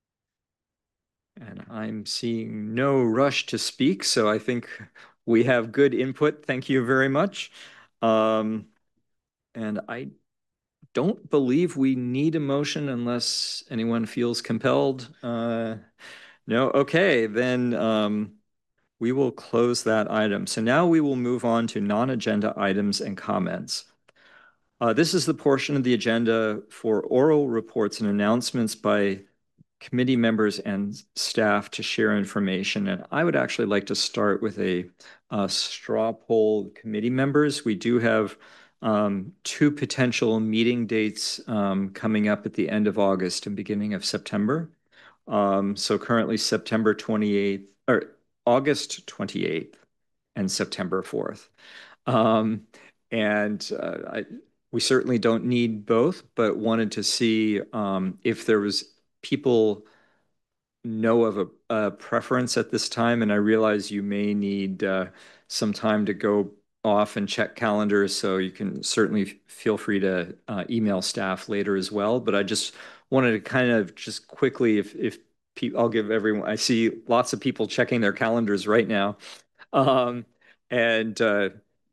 And I'm seeing no rush to speak, so I think we have good input. Thank you very much. Um, and I don't believe we need a motion unless anyone feels compelled. Uh, no, okay, then um, we will close that item. So now we will move on to non-agenda items and comments. Uh, this is the portion of the agenda for oral reports and announcements by committee members and staff to share information. And I would actually like to start with a, a straw poll committee members. We do have um, two potential meeting dates um, coming up at the end of August and beginning of September. Um, so currently September twenty-eighth or August twenty-eighth and September fourth. Um, and uh, I, we certainly don't need both, but wanted to see um, if there was people know of a, a preference at this time. And I realize you may need uh, some time to go off and check calendars, so you can certainly feel free to uh, email staff later as well. But I just wanted to kind of just quickly, if, if people, I'll give everyone, I see lots of people checking their calendars right now. Um, and uh,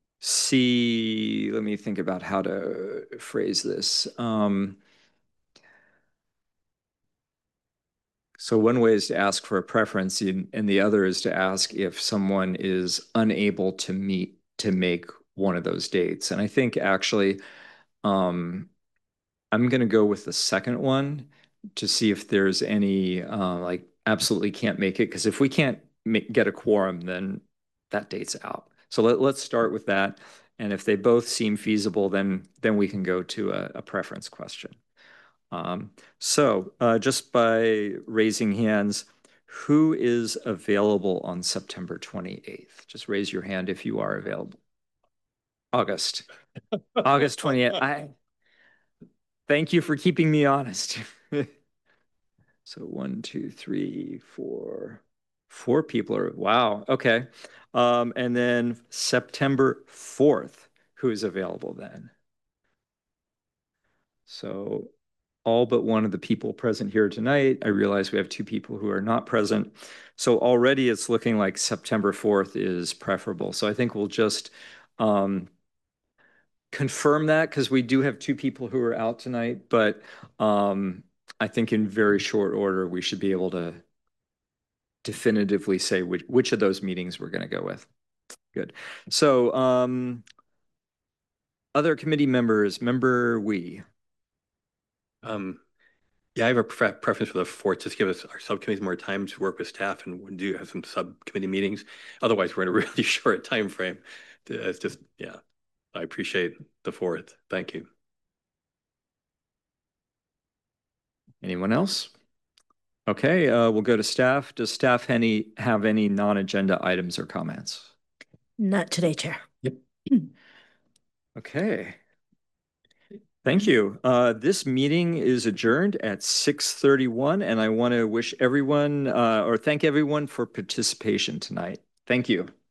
see, let me think about how to phrase this. Um, So one way is to ask for a preference, and the other is to ask if someone is unable to meet to make one of those dates. And I think actually, um, I'm going to go with the second one to see if there's any uh, like absolutely can't make it. Because if we can't make, get a quorum, then that date's out. So let, let's start with that. And if they both seem feasible, then then we can go to a, a preference question. Um, so uh, just by raising hands, who is available on September twenty-eighth? Just raise your hand if you are available. August. August twenty-eighth. I thank you for keeping me honest. So one, two, three, four, four people are, wow, okay. Um, and then September fourth, who is available then? So all but one of the people present here tonight. I realize we have two people who are not present. So already it's looking like September fourth is preferable. So I think we'll just um, confirm that because we do have two people who are out tonight, but um, I think in very short order, we should be able to definitively say which, which of those meetings we're going to go with. Good. So um, other committee members, member Wee. Um, yeah, I have a pre preference for the fourth. Just give us our subcommittees more time to work with staff and we do have some subcommittee meetings. Otherwise, we're in a really short time frame. It's just, yeah, I appreciate the fourth. Thank you. Anyone else? Okay, uh, we'll go to staff. Does staff any have any non-agenda items or comments? Not today, Chair. Yep. Okay. Thank you. Uh, this meeting is adjourned at six thirty-one, and I want to wish everyone uh, or thank everyone for participation tonight. Thank you.